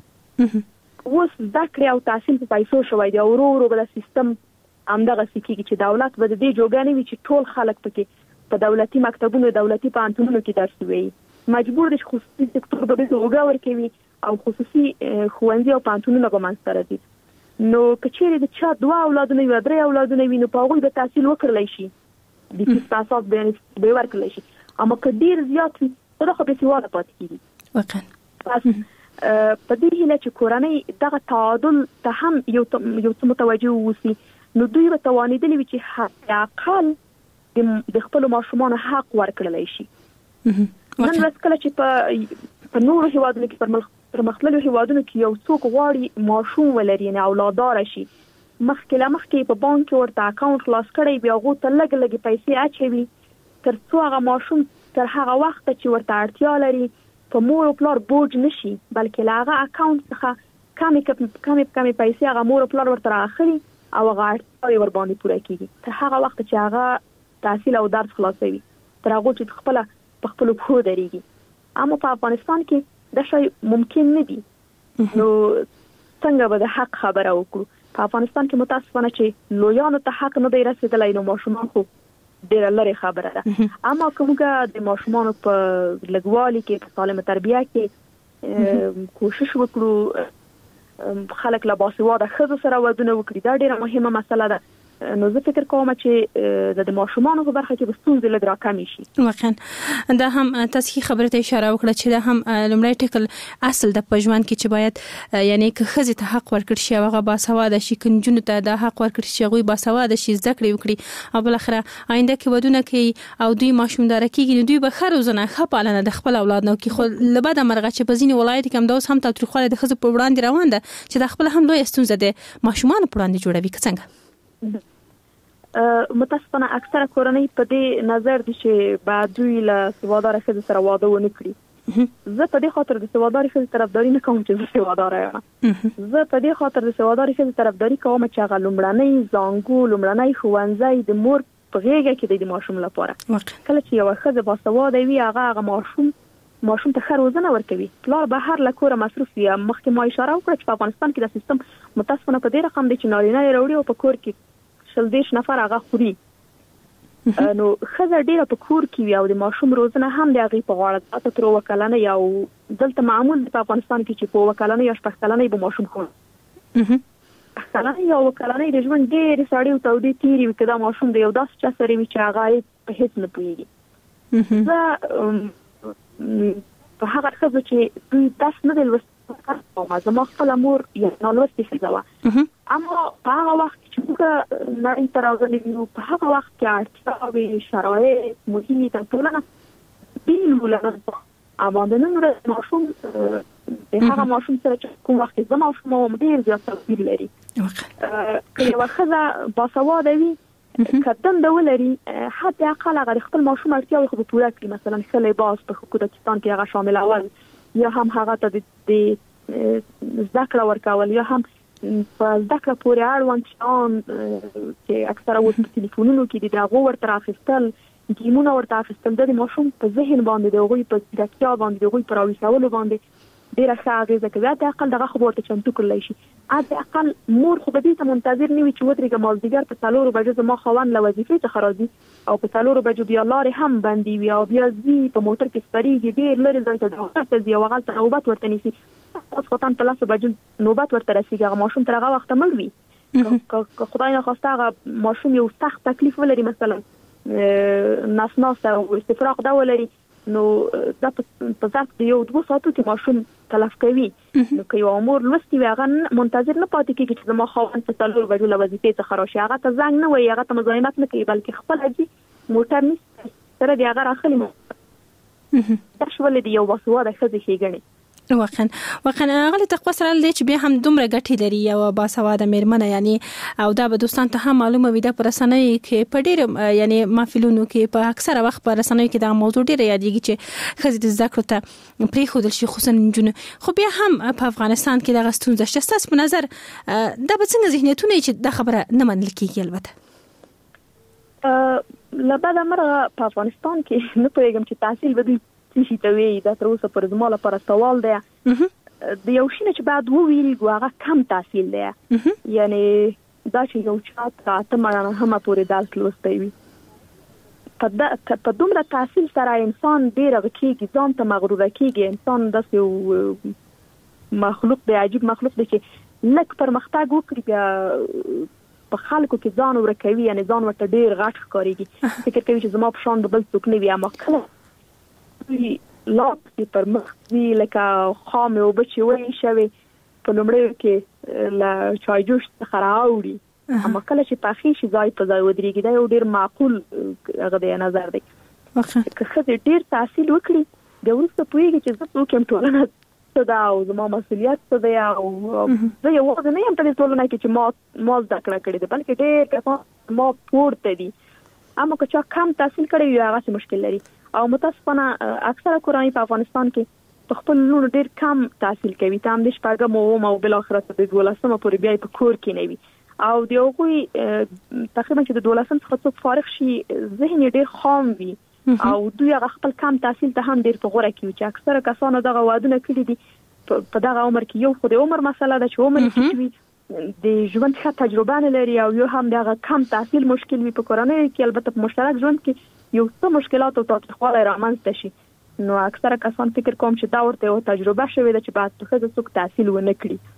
اوس ذکر او تحصیل په پیسو شوی دی او ورو ورو بل سیستم همدغه سکیږي چې دولت به د دې جوګانې وي چې ټول خلک پکې په دولتي مکتبونو دولتي پانتونونو کې درس وایي مجبور دي خصوصي سکتور د دې وګا ورکوي او خصوصي خوندې او پانتونونه به منځ راځي. نو کچېره د چا دوه اولادونه وي درې اولادونه وي نو په هغه د تحصیل وکړلای شي د فیساسات به ورکړلای شي. اما کډیر زیات وي دا خو به سیواله پاتې کیږي.
واقعا
په دې هیله چې کورنۍ دغه تعادل ته هم یو یو څه متوجه ووسی نو دوی به توانیدلی وي چې حتی اقل د خپل ماشومان حق ورکړلای شي. نن ورځ کله چې په په نورو هیوادونو کې پر پرمختللو هیوادونو کې یو څوک غواړي ماشوم ولري نه اولادار شي مخکې لا مخکې په بانک کې ورته اکاونټ خلاص کړي بیا غو ته لګ لګ پیسې اچوي تر څو هغه ماشوم تر هغه وخت چې ورته اړتیا لري په مور او پلار بوج نشي بلکې لا هغه اکاونټ څخه کمې کمې کمې پیسې هغه مور او پلار ورته راخلي او هغه اړتیا ور باندې پوره کیږي تر هغه وخت چې هغه تحصیل او درس خلاصوي تر هغه چې خپل په خپل خو دريږي. اما په افغانستان کې دا شی ممکن نه دي. نو څنګه به د حق خبره وکړو؟ په افغانستان کې متاسفانه چې لویانو ته حق نه دی رسیدلی نو ماشومان خو ډېر لري خبره ده. اما کومګه د ماشومان په لګوالي کې په سالمه تربیه کې کوشش وکړو خلک لا باسواده ښځو سره ودونه وکړي دا ډېره مهمه مسله ده. نو زه فکر کوم چې د ماشومان په برخه کې بستونزې لږ راکمې شي.
واقعا دا هم تاسو خبره ته اشاره وکړه چې دا هم لومړی ټکل اصل د پژوند کې چې باید یعنی که خزې ته حق ورکړ شي هغه باسواده شي کنجونو ته دا حق ورکړ شي هغه باسواده شي زده کړې وکړي او بل اخره آینده کې ودونه کوي او دوی ماشومدار کېږي نو دوی به خر وزنه خپالنه د خپل اولاد نو کې خو لبد مرغه چې په ځینې ولایت کې هم دا اوس هم تاریخاله د خزې په وړاندې روان ده چې د خپل هم لوی ستونزه ده ماشومان په وړاندې جوړوي څنګه
متاسفانه اکثره کورنۍ په دې نظر دي چې بعد دوی له سوادار ښځې سره واده ونه کړي. زه په دې خاطر د سوادار ښځې طرفداري نه کوم چې زه سوادار یم. زه په دې خاطر د سوادار ښځې طرفداري کوم چې هغه لومړنۍ زانګو لومړنۍ ښوونځی د مور په غېږه کې د ماشوم لپاره کله چې یو ښځه باسواده وي هغه هغه ماشوم ماشوم ته ښه روزنه ورکوي. پلار به هر له کوره مصروف وي. مخکې ما اشاره وکړه چې په افغانستان کې د سیستم متاسفانه په دې رقم دی چې نارینه یې راوړي او په کور کې شل دیش نفر هغه خوري. نو خزه ډیره په کور کې وي او د ماشوم روزنه هم د هغې په غاړه ده. تر وکالانه یو دلته معمول په افغانستان کې چې په وکالانه یا شپږکلنۍ به ماشوم خوري. شپږکلنۍ یا وکالانۍ د ژوند ډېرې سړې او تودې تېرې وي که دا ماشوم د یو داسې چا سره وي چې هغه په هېڅ نه پوهېږي. زه په هغه ښځو چې دوی درس نه دی لوستی زما خپله مور یا نالوستې ښځه وه اما په هغه وخت چې موږ نړۍ ته راغلي یو په هغه وخت کې اړتیاوې شرایط محیط ټولنه بیل وو له نن څخه. اما د نن ورځ ماشوم د هغه ماشوم سره چې کوم وخت زه ماشوم وم ډېر زیات توپیر لري. که یوه ښځه باسواده وي که دنده ولري حتی اقل هغه د خپل ماشوم اړتیاوې خو به پوره کړي. مثلا ښه لباس په کودکستان کې هغه شاملول یا هم هغه ته د زده کړه ورکول یا هم په زده کړه پورې اړوند شیان چې اکثره اوس په تلیفونونو کې دي د هغو ورته راخیستل ګیمونه ورته اخیستل د ماشوم په ذهن باندې د هغوی په ځیرکتیا باندې د هغوی په راویښولو باندې ډېره ښه اغېزه کوي. حتی اقل دغه خو به ورته چمتو کړلی شي. حتی اقل مور خو به دې ته منتظر نه وي چې ودرېږه مازدیګر په څلورو بجو زما خاوند له وظیفې څخه راځي او په څلورو بجو بیا لارې هم بندې وي او بیا ځي په موټر کې سپرېږي ډېر لرې ځای ته ډاکټر ته ځي او هغلته نوبت ورته نیسي. اوس خو په لسو بجو نوبت ورته رسېږي هغه ماشوم تر هغه وخته مړ وي. که خدای نخواسته هغه ماشوم یو سخت تکلیف ولري مثلا نسناسته او استفراغ ده ولري نو دا په ظرف د یو دوه ساعتو کې ماشوم تلف کوي. نو که یو مور لوستې وي هغه منتظر نه پاتې کېږي چې زما خاوند په څلورو بجو له وظیفې څخه راشي. هغه ته زنګ نه وایي هغه ته مزاحمت نه کوي بلکې خپله ځي موټر نیسي سره د هغه راخلي دا شولې د یو باسواده ښځې ښېګڼې.
واقعا واقعا غلی تقوا سره لدی چې بیا هم دومره ګټې لري یو باسواده میرمنه یعنی او دا به دوستان ته هم معلومه وي دا په رسنیو کې په ډېر یعنی محفلونو کې په اکثره وخت په رسنیو کې دا موضوع ډېره یادېږي چې ښځې د زده کړو ته پرېښودل شي خصوصا نجونو. خو بیا هم په افغانستان کې دغه ستونزه شته. ستاسو په نظر دا به څنګه ذهنیتونه چې دا خبره نه منل کېږي؟ البته
له بده مرغه په افغانستان کې نه پوهېږم چې تحصیل به دوی شي ته وی دا تر اوسه پر زما لپاره سوال دی. د یو شي نه چې باید وویلو هغه کم تحصیل دی. یعنی دا چې یو چا ته اته مڼه هم پورې درس لوستی وي په په دومره تحصیل سره انسان ډیر غکیږي، ځان ته مغرور کیږي. انسان داسې مخلوق دی، عجیب مخلوق دی چې لک پرمختګ وکړي بیا په خلکو کې ځان ورکوي، یعنی ځان ورته ډیر غټ ښکارېږي، فکر کوي چې زما په شان بل څوک نه وي. اما کله لاس پر مخ وي لکه خامې اوبه چې وایي شوي په لومړیو کې له چایجوش څخه راوړي، اما کله چې پخې شي ځای په ځای ودرېږي. دا یو ډېر معقول هغه دی نظر دی. که ښځې ډېر تحصیل وکړي بیا وروسته پوهېږي چې زه څوک یم، ټولنه څه ده او زما مسؤلیت څه دی، او زه یوازې نه یم په دې ټولنه کې چې ما ما زده کړه کړې ده، بلکې ډېر کسان ما پورته دي. اما که چا کم تحصیل کړی وي هغسې مشکل لري. او متاسفانه اکثره کورنۍ په افغانستان کې په خپل لوڼو ډېر کم تحصیل کوي، ته هم د شپږم اووم او بالاخره د دولسمه پورې بیا په کور کې نه وي. او د هغوی تقریبا چې د دولسم څخه څوک فارغ شي ذهن یې ډېر خام وي او دوی هغه خپل کم تحصیل ته هم ډېر په غوره کوي، چې اکثره کسانو دغه وادونه کړي دي په دغه عمر کې. یو خو د عمر مسله ده چې عمر کې وي، د ژوند ښه تجربه نه لري، او یو هم دغه کم تحصیل مشکل وي په کورنۍ کې. البته په مشترک ژوند کې یو څه مشکلات او تاوتریخوالی رامنځته شي، نو اکثره کسان فکر کوم چې دا ورته یو تجربه شوې ده چې باید په ښځه څوک تحصیل ونه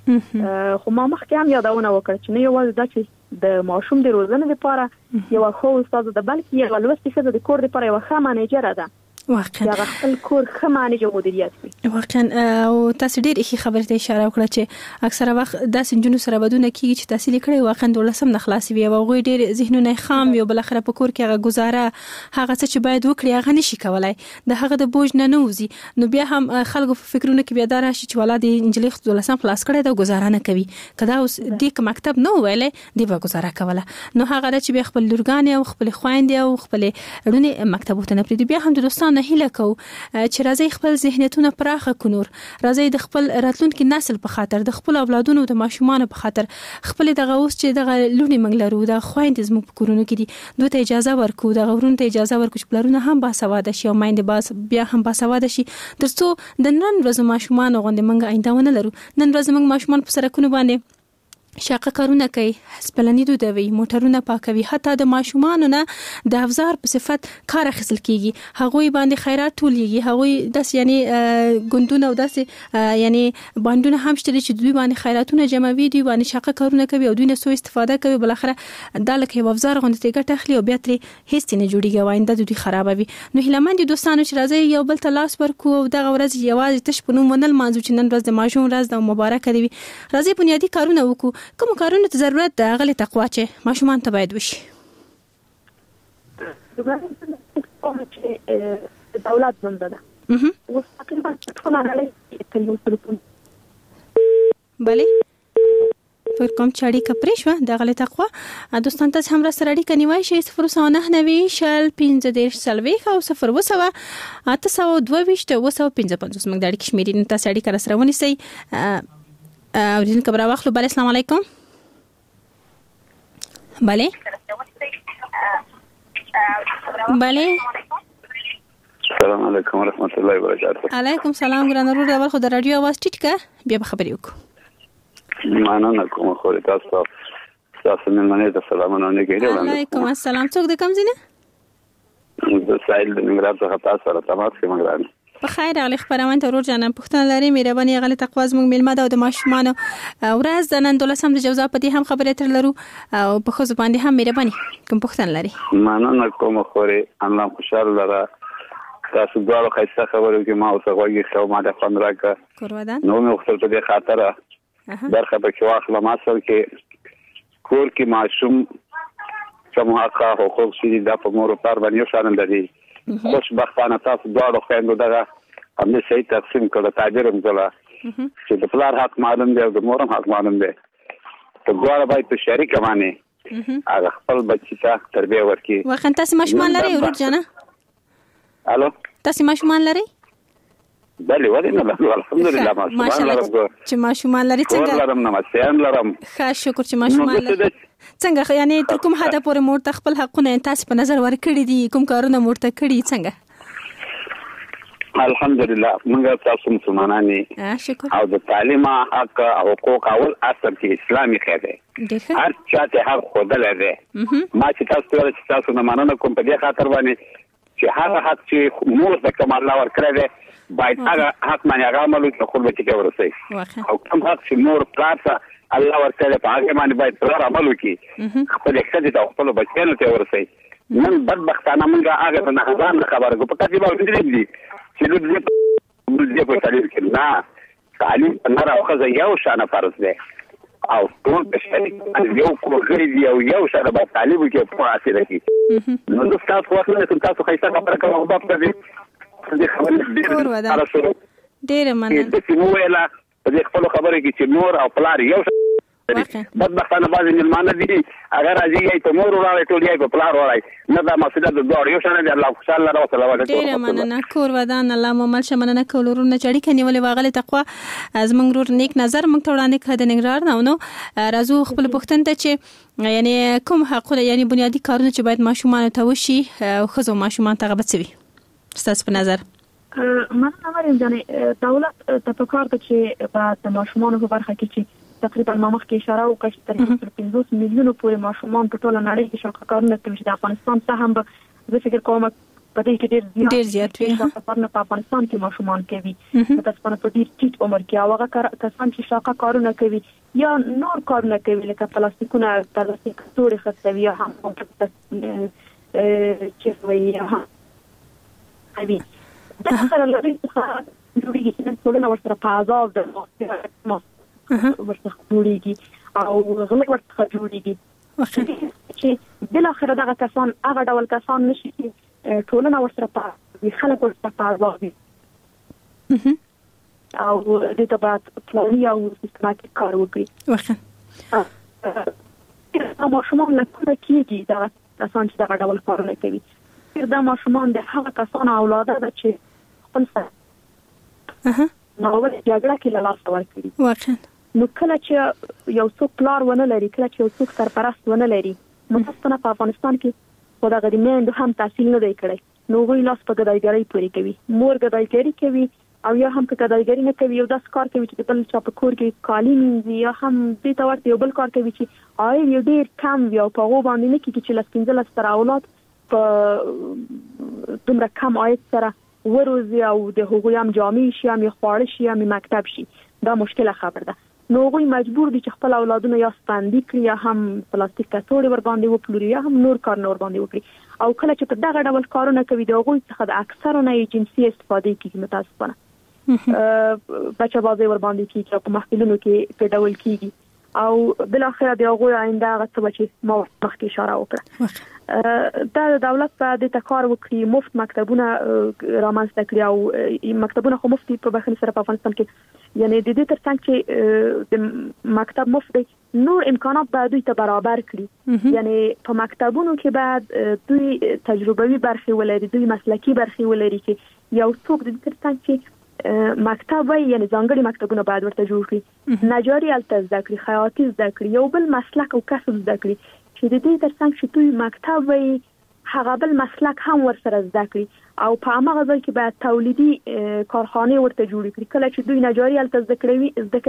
کړي. خو ما مخکې هم یادونه وکړه چې نه یوازې دا چې د ماشوم د روزنې لپاره یوه ښه استاده ده، بلکې یوه لوستې ښځه د کور لپاره یوه ښه منیجره ده،
واقعا
چې خپل کور ښه مانیجه مدیریت کوي.
واقعا او تاسو ډېر ښه خبرې ته اشاره وکړه چې اکثره وخت داسې نجونو سره بدونه کیږي چې تحصیل کړي واقعا دولسم نه خلاص وي، او هغوی ډېر ذهنونه خام وي، او بالاخره په کور کې هغه ګزاره هغه څه چې باید وکړي هغه نشي کولای، د هغه د بوج نه نه وځي. نو بیا هم خلکو په فکرونه کې بیا دا راشي چې والا د نجلۍ دولسم خلاص کړی دا ګزاره نه کوي، که دا اوس دې مکتب نه ویلی دی به ګزاره کوله. نو هغه ده چې بیا خپل لورګانې او خپل خویندې او خپل لوڼې مکتبو ته نه پرېږدي. بیا هم د دوستانو هیله کوو چې راځي خپل ذهنیتونه پراخه کړو، نور راځي د خپل راتلونکي نسل په خاطر، د خپل اولادونو د ماشومان په خاطر، خپل دغه اوس چې دغه لونی منګ لرو د خويندې زموږ په کورونو کې دي دوی ته اجازه ورکو، دغه ورونو ته اجازه ورکو چې پلرونه هم باسواده شي او مایندې باس بیا هم باسواده شي، ترڅو د نن ورځې ماشومان غوندې منګ آینده ونه لرو. نن ورځ موږ ماشومان په سرکونو باندې شاقه کارونه کوي، سپلنی دودوي، موټرونه پاکوي، حتی د ماشومانو نه د افزار په صفت کار اخیستل کیږي، هغوی باندې خیرات ټولېږي، هغوی داس یعنی ګوندونه او داسې یعنی باندونه هم شته چې دوی باندې خیراتونه جمعوي، دوی باندې شاقه کارونه کوي او دوی نه سو استفاده کوي، بالاخره دا لکه یو افزار غوندې ګټه اخلي او بیا ترې هیڅ نه جوړیږي او آینده دوی خرابوي. نو هیلهمند دوستانو چې راځي یو بل ته لاس ورکو او دغه ورځ یوازې تش په نوم ونه لمانځو چې نن ورځ د ماشوم ورځ ده او مبارکه دې وي. راځي بنیادي کارونه وکړو، کوم کارونه ته ضرورت ده هغه تقوا چې ماشومان ته باید وشي.
دولت زنده ده. اوس تقریبا ټول نړۍ په یو تلیفون
بله پر کوم چاړي کپرې شو د غلې تقوا دوستان تاسو هم را سره اړیکه نیوای شئ صفر نه نوي شل پنځه دېرش سلويخ او صفر وسوه اته سوه دوه ویشت وسوه پنځه پنځوس موږ د اړیکې شمیرې نو تاسو اړیکه را سره ونیسئ. اوریدونکو خبر واخلو. بله السلام علیکم. بله بله
السلام علیکم ورحمت الله وبرکاته.
علیکم سلام ګران ورور اول خو د رادیو आवाज ټیټ کا بیا به خبرې وکړو.
مننه کوم خو تاسو تاسو نن باندې د سلامونه نه کېږي.
علیکم السلام. څوک د کوم ځای نه؟
د سایل د نګران څخه تاسو سره تماس کوم ګران.
په خیر غلی خبرونه ورور جانم پښتون لري مهرباني غلی تقوا زموږ میلمه ده او د ماشومان ورځ د نن دولسم د جوزا په دې هم خبرې تر لرو او په خو باندې هم مهرباني کوم پښتون لري.
مننه کوم خو الله خوشاله لره تاسو دغه خیسه خبرو کې ما اوسه غوږی خو ما د فن راکا
قربان
نو مې خپل په دې خاطر برخه په کې واخله ما سره کې کور کې معصوم کوم حق حقوق چې د په مور پر باندې شامل دي. خوشبختانه تاسو دواړو خويندو دغه هم صحیح تقسیم کړه تعبیر هم زله چې د پلار حق معلوم دی او د مور حق معلوم دی. ته دواړه باید په شریک باندې هغه خپل بچی ته تربیه ورکړي.
واخن تاسو ماشومان لري ورور جانه؟
الو
تاسو ماشومان لري؟
بله ولې نه لرو الحمدلله ماشومان لرم.
چې ماشومان لري څنګه؟
لرم نه ماسيان لرم.
ښه شکر چې ماشومان لري. څنګه یعنی تر کوم حد پورې مور ته خپل حقونه تاسو په نظر ورکړي دي کوم کارونه مور ته کړی څنګه؟
الحمدلله موږ تاسو مسلمانان او د تعلیم حق او حقوق اول اصل کې اسلامي خېده هر چاته حق خودل دی ما چې تاسو ته چې تاسو نه مننه کوم په دې خاطر باندې چې هغه حق چې مور د کمال الله ورکړی دی باید هغه حق باندې هغه عمل وکړي خو به کې ورسي او کوم حق چې مور پلار ته الله ورکړي په هغه باندې باید پلار عمل وکړي خپل ښځې ته خپل بچیانو ته ورسي نن بدبختانه موږ هغه نه ځان خبره کو په کتي باندې دي چې دوی دې په تعلیم کې نه تعلیم نه راوخه یو شانه فرض دی او ټول په شریک یو کوغری دی او یو شانه په تعلیم کې په اثر کې نو د تاسو وخت نه تاسو خیسه خبره کوم په دې دې خبره
ډېر مننه
چې مو ویلا په دې خپل خبره کې چې نور او پلار یو بدبختانه بعضې مېلمانه دي هغه راځي یې په مور وراړی ټول یې په پلار وراړی نه دا مسله د دواړو یو شان دی الله خوشحال لره وصلی الله علیه
ډېره مننه کور ودان الله مو مل شه مننه کول ورونه چې اړیکه نیولې واغلې تقوا زموږ ورور نیک نظر موږ ته وړاندې کړه د ننګرهار نه نو راځو خپل پوښتنې ته چې یعنی کوم حقونه یعنی بنیادی کارونه چې باید ماشومان ته وشي او ښځو ماشومان ته غوڅوي ستاسو په نظر
مننه مریم جانې دولت ته پکار ده چې په ماشومانو په برخه کې چې تقریبا ما مخکې اشاره وکړه چې تر پنځوس میلیونو پورې ماشومان په ټوله نړۍ کې شاقه کارونه کوي چې د افغانستان څخه هم به زه فکر کوم په دې کې ډېر زیات وي شاقه کارونه په افغانستان کې ماشومان کوي متاسفانه په ډېر ټیټ عمر کې او هغه کسان چې شاقه کارونه کوي یا نور کارونه کوي لکه پلاستیکونه پلاستیک څوړې خرڅوي یا هم چې وایي هم کوي دا سره لري څخه جوړیږي چې ټولنه ورسره په عذاب ده ورڅخه جوړیږي او غلط ورڅخه جوړیږي چې بل اخر دغه کسان هغه ډول کسان نشي چې ټولنه ورسره په خلک ورسره په عذاب او د تبعات پلاني او سیستماتیک کار وکړي
واخه
دا ماشومان له کومه کېږي دا کسان چې دغه ډول کارونه کوي دا ماشومان د هغه کسانو اولاده ده چې خپل سره نو ول جګړه کې له لاسه ورکړي
واخه
نو کله چې یو څوک پلار ونه لري کله چې یو څوک سرپرست ونه لري متاسفانه په افغانستان کې خو دا غریماندو هم تحصیل نه دی کړی نو غوی لاس په ګدایګری پورې کوي مور ګدایګری کوي او یا هم په ګدایګری نه کوي یو داس کار کوي چې بل چا په کور کې کالي مینځي یا هم دې ته ورته یو بل کار کوي چې آی یو ډیر کم وي او په هغه باندې نه کېږي چې لسپینځل سره اولاد په دومره کم عاید سره وروزي او د هغوی هم جامې شي هم خواړه شي هم مکتب شي دا مشکله خبر ده نو هغوی مجبور دي چې خپل اولادونه یا سپندي کړي یا هم پلاستیک کڅوړې ور باندې وپلوري یا هم نور کار نور باندې وکړي او کله چې په دغه ډول کارونه کوي د هغوی څخه د اکثره نه جنسي استفاده کیږي متاسفانه بچا بازي ور باندې کیږي په محفلونو کې په ډول کیږي او بل اخر د هغوی آینده هغه څه چې ما مخکې اشاره وکړه دا دولت په دې تکار وکړي مفت مکتبونه رامنځته کړي او مکتبونه خو مفت په بخښنې سره په افغانستان کې یعنی د دې ترڅنګ چې د مکتب مفت دی نور امکانات به دوی ته برابر کړي یعنی په مکتبونو کې بعد دوی تجربوي برخې ولري دوی مسلکی برخې ولري چې یو څوک د دې ترڅنګ چې مکتب وي یعنی ځانګړي مکتبونه باید ورته جوړ کړي نجاري الته زده کړي خیاطي زده کړي یو بل مسلک او کسب زده کړي چې د دې ترڅنګ چې دوی مکتب وي هغه بل مسلک هم ورسره زده کړي او په هغه ځای کې باید تولیدي کارخانه ورته جوړ کړي کله چې دوی نجاري الته زده کړي زده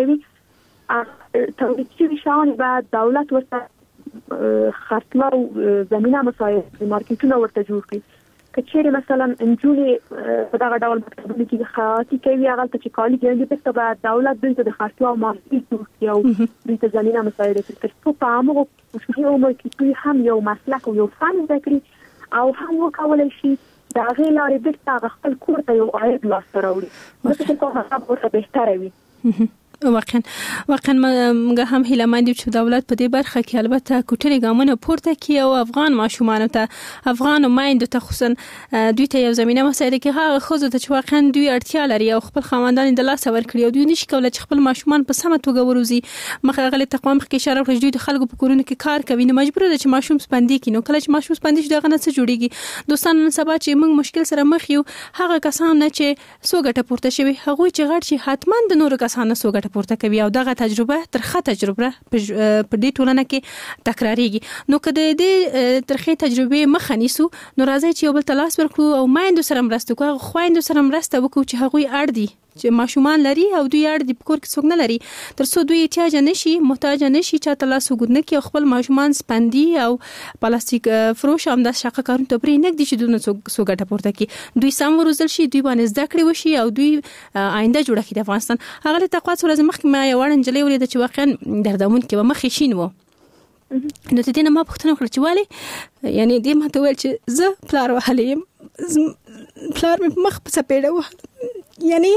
کوي تولید شوی شان بعد دولت ورته خرڅلاو زمينه مساعد مارکیټونه ورته جوړ کړي کچېره مثلا انجولې په دغه ډول مکتبونه کې خاطی کوي هغه ته چې کالي ګڼي په بعد دولت دوی ته د خرڅلاو مارکیټ جوړ یو دوی ته زمينه مساعد کړي چې په هغه شوی عمر کې دوی هم یو مسلک او یو فن زده کړي او هم وکولای شي دا غي لارې بیرته خپل کور ته یو عاید لاس راوړي نو چې کومه خبره ورته بهتره وي
واقعا واقعا موږ هم هیله مند یو چې دولت په دې برخه کې البته کوټري ګامونه پورته کړي او افغان ماشومان ته افغان مایند ته خصوصا دوی ته یو زمينه مساعده کې هغه خوځو ته چې واقعا دوی اړتیا لري او خپل خاوندان د لاس ور کړی او دوی نشي کولای چې خپل ماشومان په سمه توګه وروزي مخه غلي تقوام کې اشاره وکړي دوی د خلکو په کورونو کې کار کوي نو مجبور دي چې ماشوم سپندې کینو کله چې ماشوم سپندې دغه نه څه جوړيږي دوستان نن سبا چې موږ مشکل سره مخ یو هغه کسان چې سوګټه پورته شوی هغه چې غړ شي حتمان د نورو کسانو سوګټه ګټه پورته کوي او دغه تجربه ترخه تجربه په دې ټولنه کې تکراریږي. نو کله دې ترخه تجربه مخه نیسو نو راځي چې یو بل تلاش ورکړو او مایندو سره مرسته کوو، خويندو سره مرسته وکړو چې هغوی اړ دي چې ماشومان لري او دوی اړ دي په کور کې څوک نه لري، تر څو دوی احتیاج نشي محتاج نشي چې تلاش وګورنه کې خپل ماشومان سپندي او پلاستیک فروش هم د شقه کارون ته پرې نه دي چې دوی څوک څوک ګټه پورته کوي، دوی سم روزل شي، دوی باندې زده کړې وشي او دوی آینده جوړه کړي د افغانستان. هغه له تقوا څخه مخکې ما یو وړاندې لري چې واقعا دردمون کې به مخې شین وو. نو ته دې نه ما پوښتنه وکړه چې والي یعنی دې ما ته ویل چې زه پلار وهلی یم، پلار مې مخ په څپېړه وهل، یعنی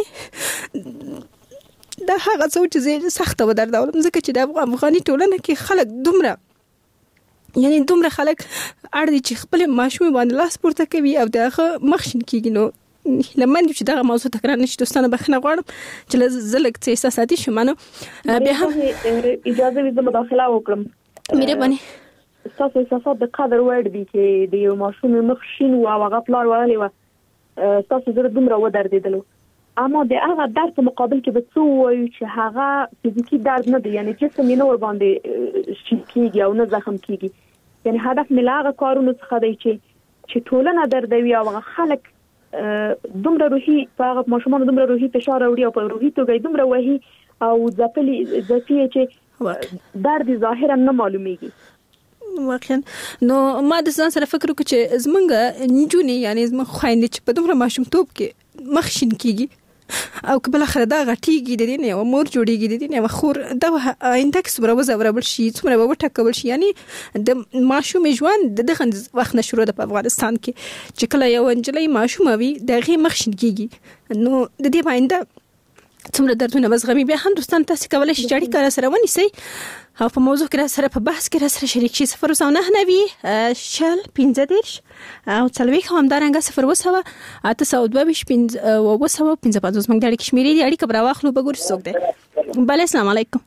دا هغه څه چې زه سخته ودردولم ځکه چې د افغاني ټولنه کې خلک دومره یعنی دومره خلک اړ دي چې خپل ماشوم باندې لاس پورته کوي او دغه مخ شین کېږي. نو لمن چې دغه موضوع تکرار نشي دوستانه بخنه غواړم چې زلک څه احساساتي شمنه بیا هم
اجازه وي مداخله وکړم.
میره باندې
تاسو احساسات د قدر وړ دي چې د یو ماشوم مخ شین او هغه پلار وهلی و، تاسو زړه دومره ودردېدلو، اما د هغه درد په مقابل کې به څه وایو چې هغه فزیکی درد نه دی، یعنی جسم یې نه ور باندې شین کېږي او نه زخم کېږي. یعنی هدف مې له هغه کارونو څخه دی چې چې ټولنه دردوي او هغه خلک دومره روحي په هغه ماشومان دومره روحي فشار راوړي او په روحي توګه دومره وهي او ځپلي ځپي چې درد ظاهرا نه معلومیږي.
واقعا نو ما د ځان سره فکر وکړ چې زمونږ نجونې یعنی زمونږ خويندې چې په دومره ماشومتوب کې مخ شین کېږي او که بل اخر دا غټیږي د دې نه یو مور جوړیږي د دې نه خور دا آینده کې څومره وزوربل شي څومره به وټکول شي. یعنی د ماشوم ژوند دغه وخت نه شروع د په افغانستان کې چې کله یو انجلۍ ماشوم وي دغه مخ شین کېږي نو د دې باندې څومره دردونه مزغمي. بیا هم دوستان تاسو کولای شئ چې اړیکه سره ونیسئ او په موضوع کې را سره په بحث کې را سره شریک شي. صفر او نه نوي شل پنځه دیرش او څلوېښت هم همدارنګه صفر اووه سوه اته سوه دوه ویشت پنځه اووه سوه پنځه پنځوس موږ د اړیکې شمېرې دي، اړیکه به راواخلو به ګورو څوک دی. بله السلام علیکم.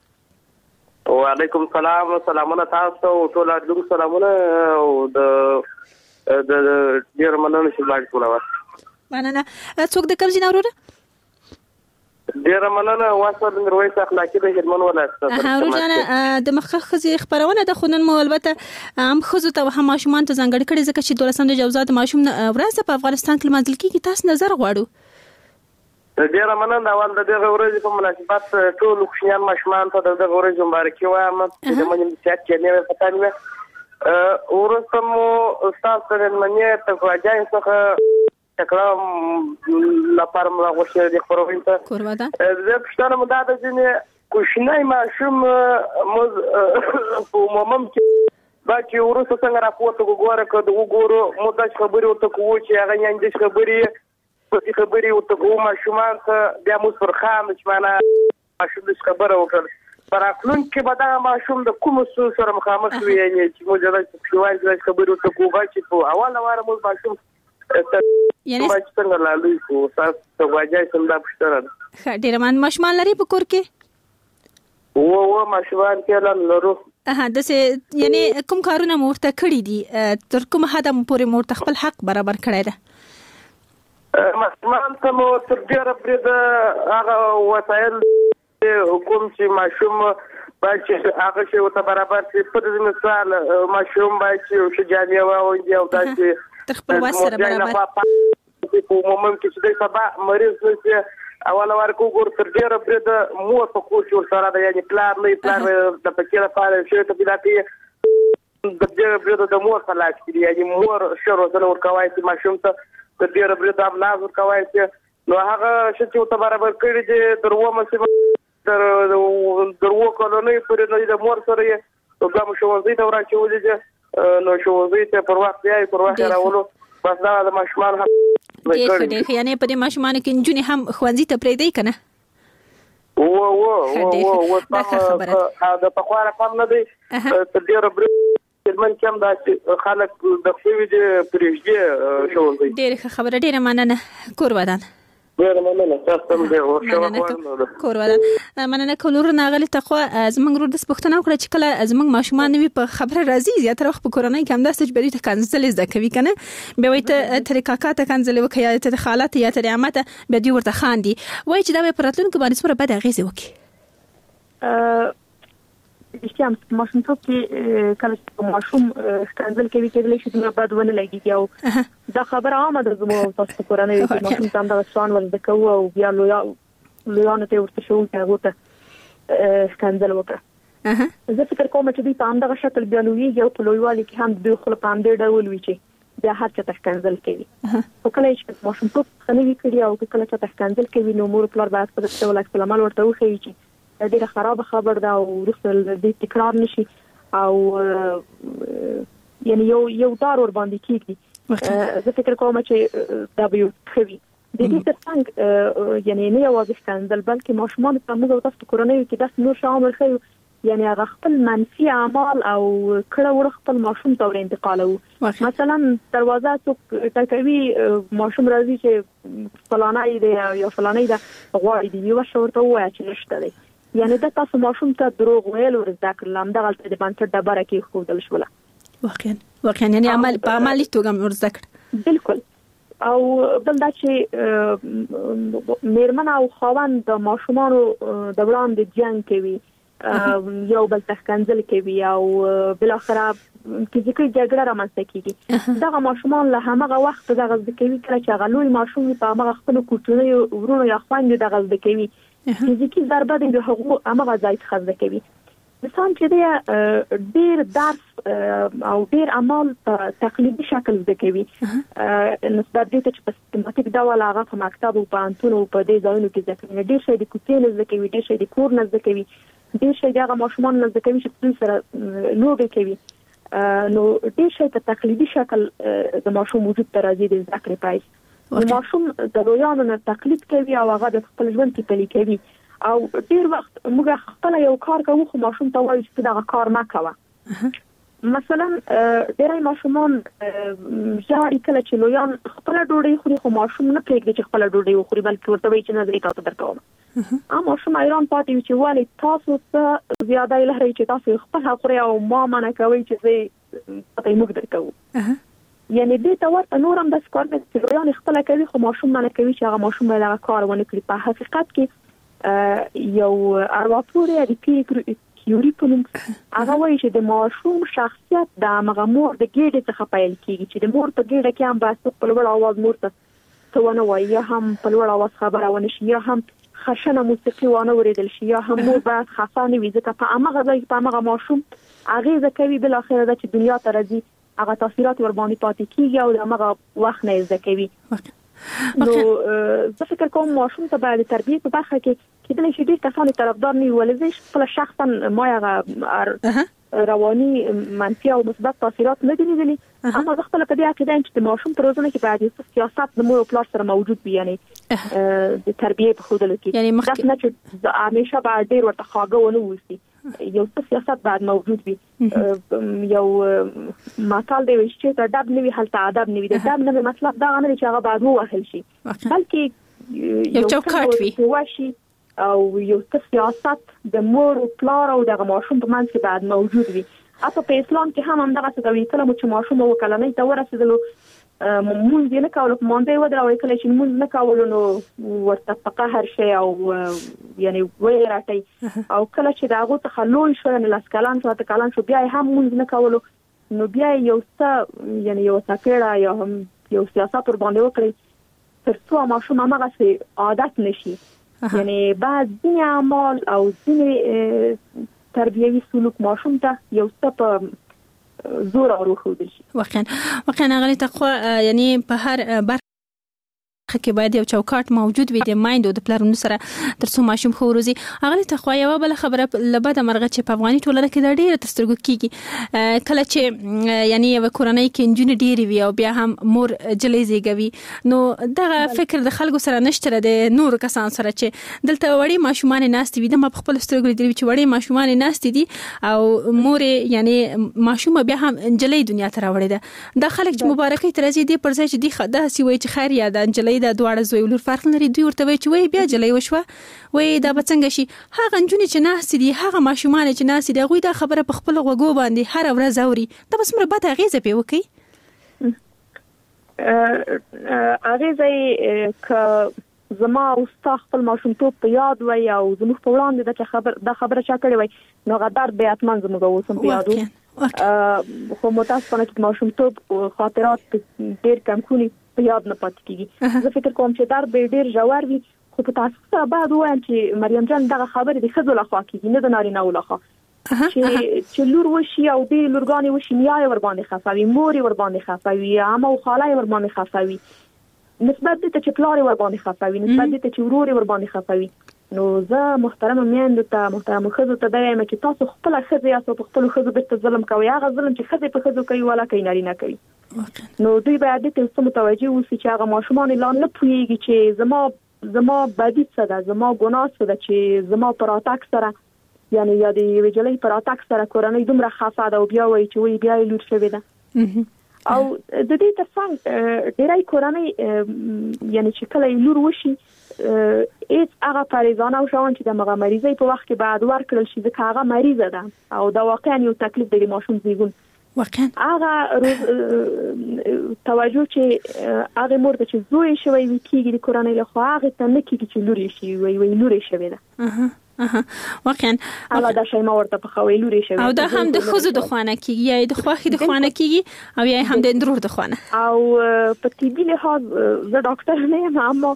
وعلیکم السلام. سلامونه تاسو ټول اردو سلامونه او د د ډیر مننه چې لاړ کوله.
مننه. څوک د کوم ځای نه وروره؟
ډیر مننه. واسه د رويس اخلاقي د هلمند ولایت څخه.
روزانه د مخخ خزي خبرونه د خونن مو البته هم خزو ته هم ماشومان ته ځانګړي کړي ځکه چې دولسم د جوزات ماشوم ورځ په افغانستان کې منځل کېږي. تاسو نظر غواړو.
ډیر مننه. اول د دغه ورځې په مناسبت ټول خوشیان ماشومان ته د دغه ورځې مبارکي وایم چې موږ د سیاست کې نه پتا نه ورسته مو استاد سره منې ته واجای څخه تکرام لپاره موږ غوښتل دي خبرونه ته
قرباده
زه پښتنه مو دا د ځینې کوښنۍ ماشوم موږ په مومم کې با چې ورسته څنګه راپورته وګوره کړو وګورو مو دا خبرې ورته کوو چې هغه نه اندیش خبرې په خبرې ورته کوو ماشومان ته بیا موږ پر خام چې معنا ماشوم د خبره وکړ پر اخلون کې به دا ماشوم د کوم څه سره مخامخ وي چې موږ دا چې خبرې ورته کوو چې په اوله واره موږ ماشوم
یعنی
څنګه لالوي کو تاسو ته واجای څنګه پښتنه
ډیر مان ماشومان لري په کور کې
و و ماشومان کې لرو.
ها دسه یعنی کوم کارونه مورته کړی دي تر کوم حد پورې مورته خپل حق برابر کړی ده؟
ماشومان ته مو تر ډیره پرې د هغه وسایل حکوم چې ماشوم باید چې هغه شی ورته برابر شي. پر مثال ماشوم باید چې شجاعي واوي او داسې
تر خپل وس سره برابر
په مومن کې چې د سبا مریض نشي اوله ورکو ګور تر ډیره پرې د مور په خو چې سره د یعنی پلان نه پلان د پکې لپاره شی ته پیدا کوي د ډیره پرې د مور په لاس کې یعنی مور شروع سره ورکوي چې ماشوم ته د ډیره پرې د املاز ورکوي چې نو هغه چې ته برابر کړی چې دروه مې تر دروه کولونی پرې د مور سره یې د کوم شوزي ته ورچولې نو شوزي ته پر وخت یې پر وخت راولو بس دا د ماشومان هم
دغه دغه یعنی په دې ماشومان کې نجونې هم خوانځي ته پرې دی کنه
و و و و دا د پخوانه کم نه دی تر ډیره برې من کوم دا چې خلک د خوې دې پرېږدي شوزي.
ډېر خبره ډېر مننه قربان.
ډیر مننه تاسو ته د ورشو
کوروله مننه کولور ناغلی تخوا زمنګ ور د سپختنه وکړه چې کله زمنګ ماشومان وي په خبره راځي زیاتره وخت په کورنۍ کې هم داسې جبري ته کنځل زده کوي کنه به وي ته تر کاکاته کنځل وکي یا ته خالته یا ته عمته به دی ورته خاندي وای چې دا به پراتلونکو باندې سره بد اغیزه وکي ا
اشتیام ماشوم ته کې کله ماشوم کنځل کوي کېدل شي چې بد ونه لګي او دا خبره عامه ده زموږ تاسو کورنۍ کې ماشوم څنګه دا ځوان ولدا کوي او بیا لویا لویانه ته ورته شو چې هغه ته کنځل وکړه زه فکر کوم چې په همدغه شکل بیا لوی یو په لویوالي کې هم د خپل پاندې ډول وی چې بیا هر څه تکنځل کوي او کله چې ماشوم ته خنوي کړی او کله چې تکنځل کوي نو مور پلار باید په څه ولک په عمل ورته وخی چې ډیره خراب خبر ده او رسل دې تکرار نشي او یعنی یو یو دار ور باندې کیږي زه فکر کوم چې دا به خوي د دې ترڅنګ یعنی نه یوازې څنګه بلکې ماشومان په موږ تاسو کورنۍ کې د نور شامل خو یعنی هغه خپل منفي اعمال او کړه ور خپل ماشوم ته ور انتقالو مثلا دروازه څوک ټکوي ماشوم راځي چې فلانه دی یا فلانه دی غواړي دی یو شورته وایي چې نشته دی یعنی دا تاسو ماشوم ته دروغ ویل ور زده کړل دغه د باندې ډبره کې خو دل شوله
واقعا واقعا یعنی عمل په عملي توګه ور زده کړ
بالکل او بل دا چې میرمن او خاوند د ماشومانو د وړاندې جنگ کوي یو بل تخکنځل کوي او بل اخره فزیکي جګړه رامنځته کیږي دا ماشومان له هغه وخت دغه ځکه کوي چې هغه لوی ماشوم په هغه خپل کوټونه ورونو یا خويندې دغه ځکه کوي فزیکی ضربه د هغه هغه ځای څخه ځکه کوي مثلا چې د ډیر درس او ډیر عمل په تقلیدي شکل ځکه کوي نسبت دې ته چې په سیستماتیک ډول هغه په مکتب او په انټونو په دې ځایونو کې ځکه کوي ډیر شي د کوټې ځکه کوي ډیر شي د کور نه ځکه کوي ډیر شي دغه ماشومان نه ځکه کوي چې سره لوبي کوي نو ډیر شي په تقلیدي شکل د ماشوم وجود ته راځي د ذکر پایس نو ماشوم د لویانو نه تقلید کوي او هغه د خپل ژوند کې پلي کوي او ډیر وخت موږ خپل یو کار کوو خو ماشوم ته وایي چې دا کار نه کوه مثلا ډیرای ماشومان ځاړي کله چې لویان خپل ډوډۍ خوري خو ماشوم نه پرېږدي چې خپل ډوډۍ وخوري بلکې ورته وایي چې نه زه تاسو درکوم ا ماشوم ایران پاتې چې والي تاسو څه زیاده لهري چې تاسو خپل خوري او ما منه کوي چې زه پته موږ درکوم یعنی دې ته ورته نورم د سکور د لویان خپل کوي خو ماشوم نه کوي چې هغه ماشوم له کار ونه کړی په حقیقت کې یو ارواپورې د کیوري په نوم هغه وایي چې د ماشوم شخصیت د مغمور د ګډې څخه پیل کیږي چې د مور په ګډه کې هم بس په لوړ आवाज مور ته څونه وایي یا هم په لوړ आवाज خبره ونه شي یا هم خشنه موسیقي ونه ورېدل شي یا هم مور باید خفانه وي ځکه په هغه ځای په هغه ماشوم هغه ځکوي بل اخر د چې دنیا ته راځي هغه تاثیرات ور باندې پاتې کیږي او هغه وخت نه ځکوي نو زه فکر کوم ماشوم ته باید تربیه په برخه کې کله چې ډیر کسان طرفدار نه ولې خپل شخصا ما هغه رواني منفي او مثبت تاثیرات نه دي لیدلي اما زه خپل په دې عقیده یم چې د ماشوم پر روزنه کې باید سیاست د مور او پلار سره موجود وي یعنی د تربیه په خوده کې
یعنی
مخکې نه چې همیشه باید ډیر ورته خواږه ونه وسی یو څه سیاست باید موجود وي یو مثال دی چې ته ادب نه وي هلته ادب نه وي د ادب نه مطلب دا نه چې هغه باید ووهل شي بلکې
یو چوکاټ وي
واشي او یو څه سیاست د مور او پلار او د ماشوم په منځ کې باید موجود وي اته په اسلام کې هم همدغه څه کوي کله چې ماشوم وکړنۍ ته ورسېدلو مونږ نه کولو په مونږ یې ودرول کله چې مونږ نه کولو نو ورته په قهر شي او یعنی وې راټي او کله چې داغه ته لوی شو نه لاس کلان شو ته کلان شو بیا هم مونږ نه کولو نو بیا یو څه یعنی یو څه یا هم یو سیاست ور باندې وکړي ترڅو ماشوم هغه څه عادت نشي یعنی بعض ځینې اعمال او ځینې تربیوي سلوک ماشوم ته یو څه په زور او روح ودل شي
واقعا واقعا غلي تقوا یعنی په هر بر کې باید یو چوکاټ موجود وي د مایند او د پلانونو سره ترڅو ماشوم خو روزي هغه ته خو یو بل خبره لبد مرغه چې په افغاني ټولنه کې د ډیره ترسترګو کیږي کله چې یعنی یو کورنۍ کې انجن ډیری وي او بیا هم مور جلې زیږوي نو دغه فکر د خلکو سره نشته د نور کسان سره چې دلته وړي ماشومان ناست وي د ما خپل سترګو دی چې وړي ماشومان ناست دي او مور یعنی ماشوم بیا هم جلې دنیا ته راوړي ده د خلک چې مبارکي ترځي دي پر ځای چې دی خدای سی وای چې خیر یا د جلې د دواړه زوی لور فرق لري دوی ورته وایي چې وای بیا جلۍ وشوه وای دا به څنګه شي هغه نجونې چې ناستې دي هغه ماشومان چې ناستې دي هغوی دا خبره په خپل غوږو باندې هر ورځ اوري دا به څومره بده اغېزه پرې وکړي
اغېزه یې که زما او ستا خپل ماشومتوب په یاد وای او زموږ په وړاندې د خبر د خبره چا کړې وای نو هغه درد به حتما زموږ اوسم په یاد وو خو متاسفانه چې ماشومتوب خاطرات ډېر کم کونی په یاد نه پاتې کیږي زه فکر کوم چې درد به ډېر ژور وي خو په تاسو سره بعد وایم چې مریم جان دغه خبره د ښځو لخوا کیږي نه د نارینه لخوا چې چې لور وشي او د لورګانې وشي نیا ور باندې خفوي مور ور باندې خفوي عمه او خاله ور باندې خفوي نسبت دې ته چې پلار ور باندې خفوي نسبت دې ته چې ورور ور باندې خفوي نو زه محترمه میندو ته محترمه ښځو ته وایم چې تاسو خپل ښځې یا په خپل ښځو به ظلم کوي هغه ظلم چې ښځې په ښځو کوي ولا کوي نارینه کوي نو دوی باید دې ته متوجه اوسي چې هغه ماشومان اعلان نه پوهیږي چې زما زما بدی څه ده زما ګناه څه ده چې زما پر اتاک سره یعنی یا د ویجلې پر اتاک سره کورنۍ دومره خفه ده او بیا وایي چې وی بیا لور شوی ده او د دې ترڅنګ ډېرای کورنۍ یعنی چې کله لور وشي هیڅ هغه پریزانه او شاون چې د مغه مریضۍ په وخت کې بعد ورکړل شي ځکه هغه مریضه ده او دا واقعا یو تکلیف دی ماشوم زیږون
واقعا
هغه توجه چې هغه مور چې زوی شوی وي کېږي د کورنۍ له خوا هغه ته نه کېږي چې لور شي وي وي لور شوی ده
اها واقعا
الله دا شی ما ورته په خوي لوري شوی
او دا هم د خزو د خوانه کیږي یا د خواخي د خوانه کیږي او یا هم د اندرور د خوانه
او په طبي لحاظ زه ډاکټر نه یم اما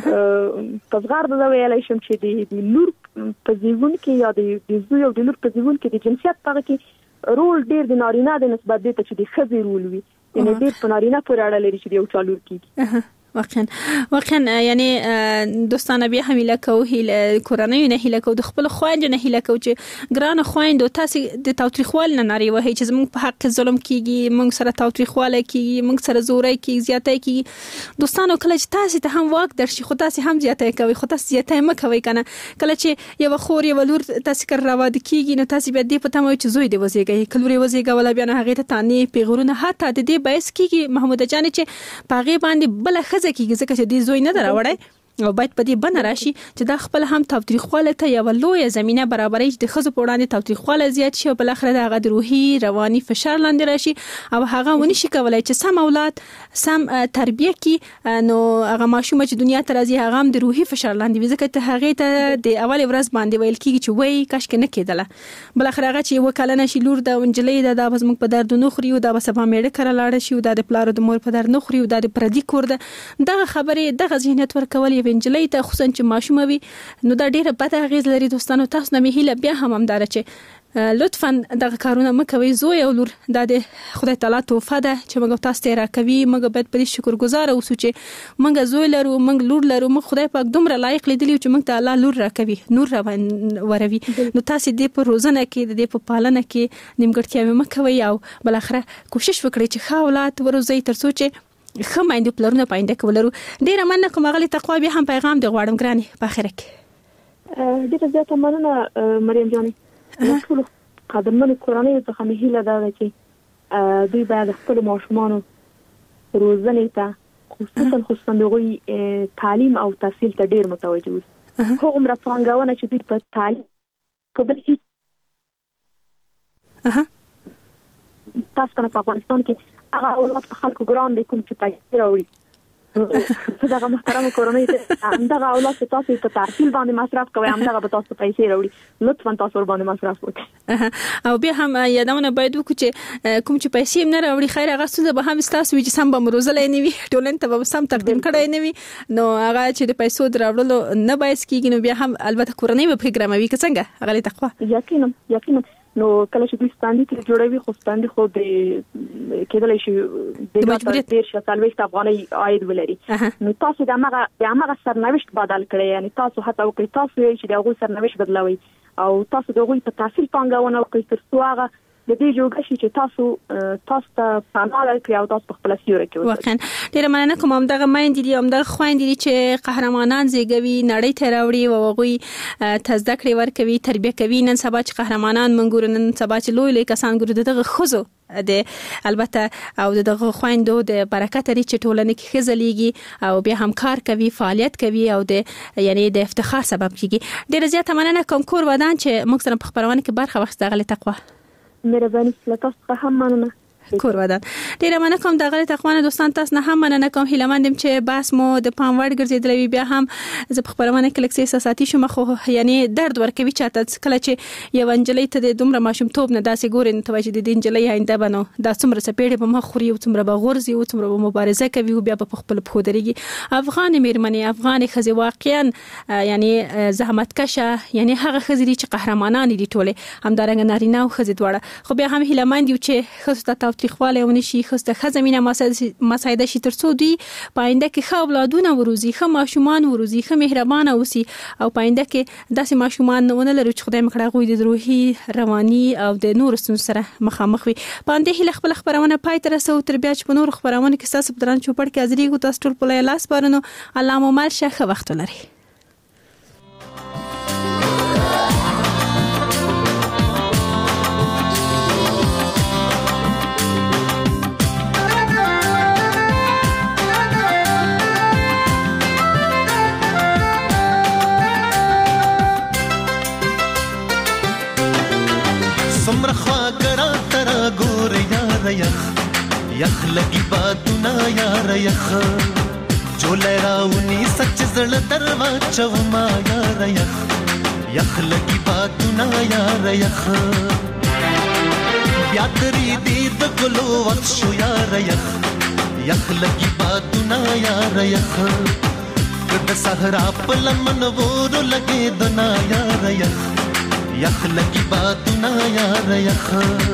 په ځغار د ویلای شم چې د لور په ځیون کې یا د زوی او د لور په ځیون کې د جنسیت په کې رول ډیر د نارینه د نسبت د ته چې د خزي رول وي یعنی ډیر په نارینه پورې اړه لري چې یو چالو کیږي
واقعا واقعا یعنی دوستانه بیا هم هیله کو هیله کورنۍ نه هیله کو د خپل خويند نه هیله کو چې ګران خويند تاسو د تاوتریخوال نه ناری وهي چې زموږ په حق ظلم کیږي موږ سره تاوتریخواله کیږي موږ سره زورای کیږي زیاتای کیږي دوستانو کله چې تاسو ته هم واک درشي خو تاسو هم زیاتای کوي خو تاسو زیاتای مکوي کنه کله چې یو خور یو لور تاسو کر راواد کیږي نو تاسو به دې پته مو چې زوی دی وزيږي کلوري وزيږي ولا بیا نه هغه ته تانی پیغورونه حتی د دې بایس کیږي محمود جان چې پاغه باندې بل ځکه ځکه چې دې زوی نه دراوړای او باید په دې بن راشي چې دا خپل هم تاوتریخواله ته یو لوی زمينه برابرۍ د خزو په وړاندې تاوتریخواله زیات شي او بل اخر د هغه روحي رواني فشار لاندې راشي او هغه ونی شي کولای چې سم اولاد سم تربیه کی نو هغه ماشوم چې دنیا ته راځي هغه هم د روحي فشار لاندې وي ځکه ته هغه ته د اول ورځ باندې ویل کیږي چې وای کاش کې نه کېدله بل اخر هغه چې وکالنه شي لور د انجلې د بس موږ په درد نو خوري او د بس په میړه کړه لاړ شي او د پلار د مور په درد نو خوري او د پردي کور د دغه خبره دغه ذهنیت ورکول یو انجلې ته خصوصا چې ماشومه وي نو دا ډیره بده اغیز لري دوستانو تاسو نه هیله بیا هم همدار چې لطفا دغه کارونه مکوي زوی او لور د خدای تعالی توفه ده چې موږ تاسو ته راکوي موږ باید په شکرګزار اوسو چې موږ زوی لرو موږ لور لرو موږ خدای پاک دومره لایق لیدلی چې موږ ته الله لور راکوي نور وروي نو تاسو دې په روزنه کې دې په پالنه کې نیمګړتیاوي مکوي او بل اخره کوشش وکړئ چې ښه اولاد وروزي تر څو چې خمایند پلرونه پاینده کولرو ډیره مننه کوم غلي تقوا به هم پیغام دی غواړم ګراني په اخر کې
ډیره زیاته مننه مریم جانې ټول قدمونو کورنۍ څخه مې هیله ده چې دوی باید خپل ماشومان روزنې ته خصوصا خصوصا د تعلیم او تحصیل ته ډیر متوجه وي خو عمره څنګهونه چې دوی په تعلیم په بل هیڅ اها تاسو په افغانستان کې هغه اولاد په خلکو ګران دي کوم چې پیسې راوړي دا محترم کورنۍ ته همدغه اولاد چې تاسو په تحصیل باندې مصرف کوي همدغه به تاسو پیسې راوړي لطفا تاسو باندې مصرف وکړئ
او بیا هم یادونه باید وکړو چې کوم چې پیسې نه راوړي خیر هغه څه به هم تاسو چې سم به مروزلې نه وي ټولن ته به سم تقدیم کړی نه وي نو هغه چې د پیسو دراوړلو نه بایس کیږي نو بیا هم البته کورنۍ به پروګراموي که څنګه هغه تقوا
یقینا یقینا نو کله چې دوی ستاندي کې جوړوي خو ستاندي خو د کېدل شي د مجبوریت ډیر شتالويست افغاني عاید ولري نو تاسو د هغه د هغه سرنوشت بدل کړئ یعنی تاسو هڅه وکړئ تاسو چې د هغه سرنوشت بدلوي او تاسو دغه په تحصیل پانګونه وکړئ تر څو هغه د دې جوګه شي چې تاسو تاسو ته پناه لري او تاسو خپل سیوره کې
واقعا ډیر مننه کوم هم دغه مایندې دي هم دغه خويندې دي چې قهرمانان زیږوي نړۍ ته راوړي او هغه تزده کړې ورکوي تربیه کوي نن سبا چې قهرمانان منګور نن سبا چې لوی لوی کسان ګورو دغه خزو د البته او دغه خويندو د برکت لري چې ټولنه کې خزلېږي او بیا هم کار کوي فعالیت کوي او د یعنی د افتخار سبب کیږي ډیر زیات مننه کوم کور ودان چې موږ سره په خبرونه کې برخه واخیسته غلي تقوا
مهرباني تاسو څخه هم مننه
کور ودان ډیر مننه کوم د غلي تقوا دوستان تاسو نه هم مننه کوم هیله مندم چې بس مو د پام وړ ګرځیدلې بیا هم زه په خبرونه کې لکه احساساتي شوم خو یعنی درد ورکوي چاته کله چې یو انجلۍ ته د دومره ماشوم توپ نه داسې ګورین ته چې د انجلۍ آینده بنو دا څومره سپېړې په مخ خوري او څومره به غورځي او څومره به مبارزه کوي او بیا په خپل پخو درېږي افغان میرمنې افغان خزي واقعا یعنی زحمت کشه یعنی هغه خزي چې قهرمانان دي ټوله همدارنګ نارینه او خزي دواړه خو بیا هم هیله مند یو چې خصوصا تاوتریخواله ونشي خسته خزمینه مسایده شي ترڅو دوی پاینده کې ښه اولادونه وروزي ښه ماشومان وروزي ښه مهربانه اوسي او پاینده کې داسې ماشومان ونه لري چې خدای مکړه غوي د روحي رواني او د نور ستونزو سره مخامخ وي باندې هله خپل خبرونه پای تر رسو تر بیا چې په نور خبرونه کې تاسو په درن چوپړ کې ازريګو تاسو ټول په لاس بارنو الله مو مال شه وخت لري
سمر خوا کرا ترا ګور یار یخ یخ لګي بادونه یار یخ جولای راونی سچ زړه دروا چوما یار یخ یخ لګي بادونه یار یخ بیا تری دې د ګلو وخت شو یار یخ یخ لګي بادونه یار یخ کډ صحرا په لمن ور لګي دنا یار یخ یخ لگی باتنا یار یخ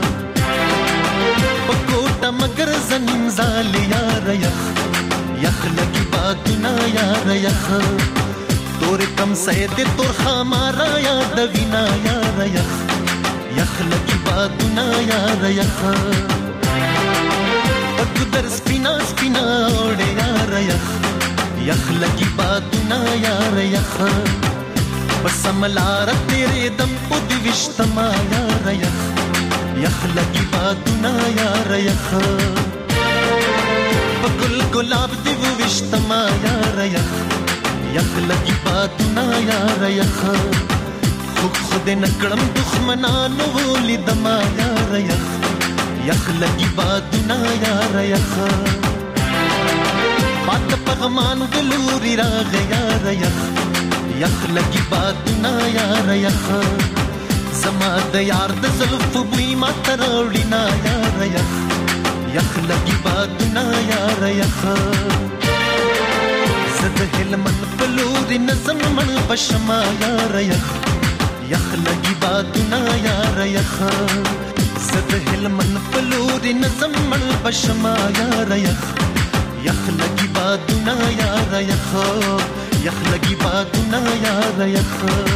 پکوٹا مگر زمین زال یار یخ یخ لگی باتنا یار یخ تور کم سید تور خامارا یاد وینا یار یخ یخ لگی باتنا یار یخ پکدر سپینا سپینا اوڑے یار یخ یخ لگی باتنا یار یخ بس ملار تیرے دم پد وشتما یار یخ یخ لگی بادنا یار یخ بگل گلاب دیو وشتما یار یخ یخ لگی بادنا یار یخ خود خود نکڑم دخمنانو ولی دما یار یخ یخ لگی بادنا یار یخ بات پغمان گلوری راغ یار یخ یخ لگی بادنا یار یخ زما د یار د زلف بوی ما تروړی نا یار یخ یخ لگی بادنا یار یخ زد هلمن بلوري نظم من بشما یار یخ یخ لگی بادنا یار یخ زد هلمن بلوري نظم من بشما یار یخ یخ لگی بادنا یار یخ یخ لگی بادنا یار یخ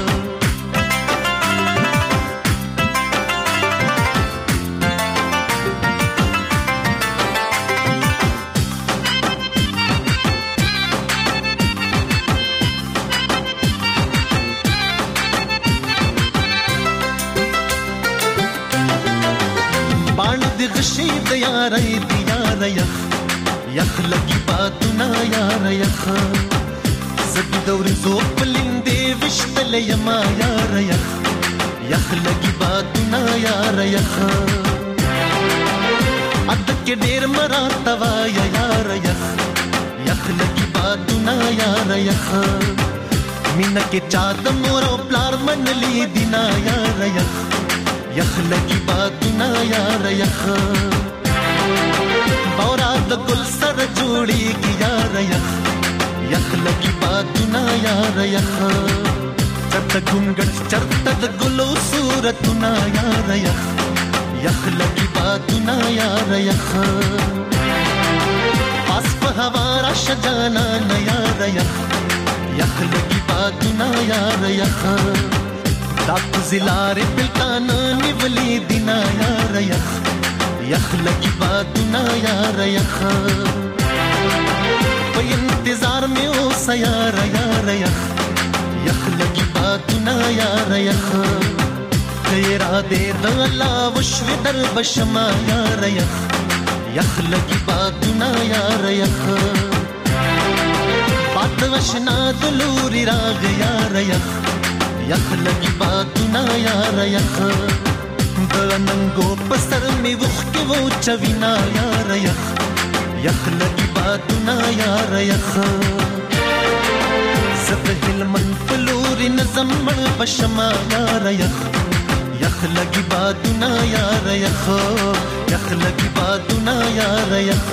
باند دی غشی د یار دی یار یخ یخ لگی بادنا یار یخ زدی دور زو پلندې وشتل یما یار یخ یخ لگی بادنا یار یخ اد کې ډیر مراتوا یار یخ یخ لگی بادنا یار یخ مینا کې چا د مور او پلار منلی دینا یار یخ یخ لگی بادنا یار یخ بورا د ګل سره جوړی کی یار یخ یخ لگی بادنا یار یخ چرته ګونګړ چرته د ګلو صورتنا یار یخ یخ لگی بادنا یار یخ پاس په هوا را شجانا یار یخ یخ لگی بادنا یار یخ دات زلارې بلتان نیولې دینا یار یخ یخ لګي بادونه یار یخ په انتظار مې اوس یار یار یخ یخ لګي بادونه یار یخ تیرا دې د الله وشو در بشما یار یخ یخ لګي بادونه یار یخ باد وشنا د لوري راغ یار یخ یخ لګي بادونه یار یخ د ننګو په سر مې وخ کې و چوینا یار یخ یخ لګي بادونه یار یخ زه هلمن په لوري نظم مړ بشما یار یخ یخ لګي بادونه یار یخ یخ لګي بادونه یار یخ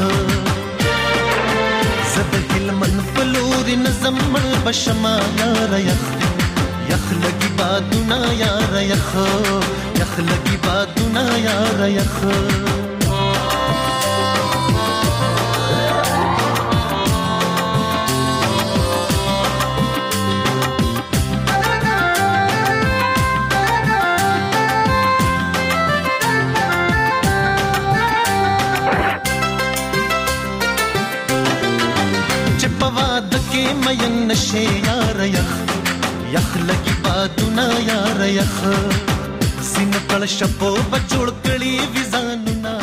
زه هلمن په لوري نظم مړ بشما یار یخ یخ لګي بادونه یار یخ یخ لګي بادونه یار یخ مین نشه یار یخ یخ لګي بادونه یار یخ سین کړ شپو بچوړ کړي وزانونه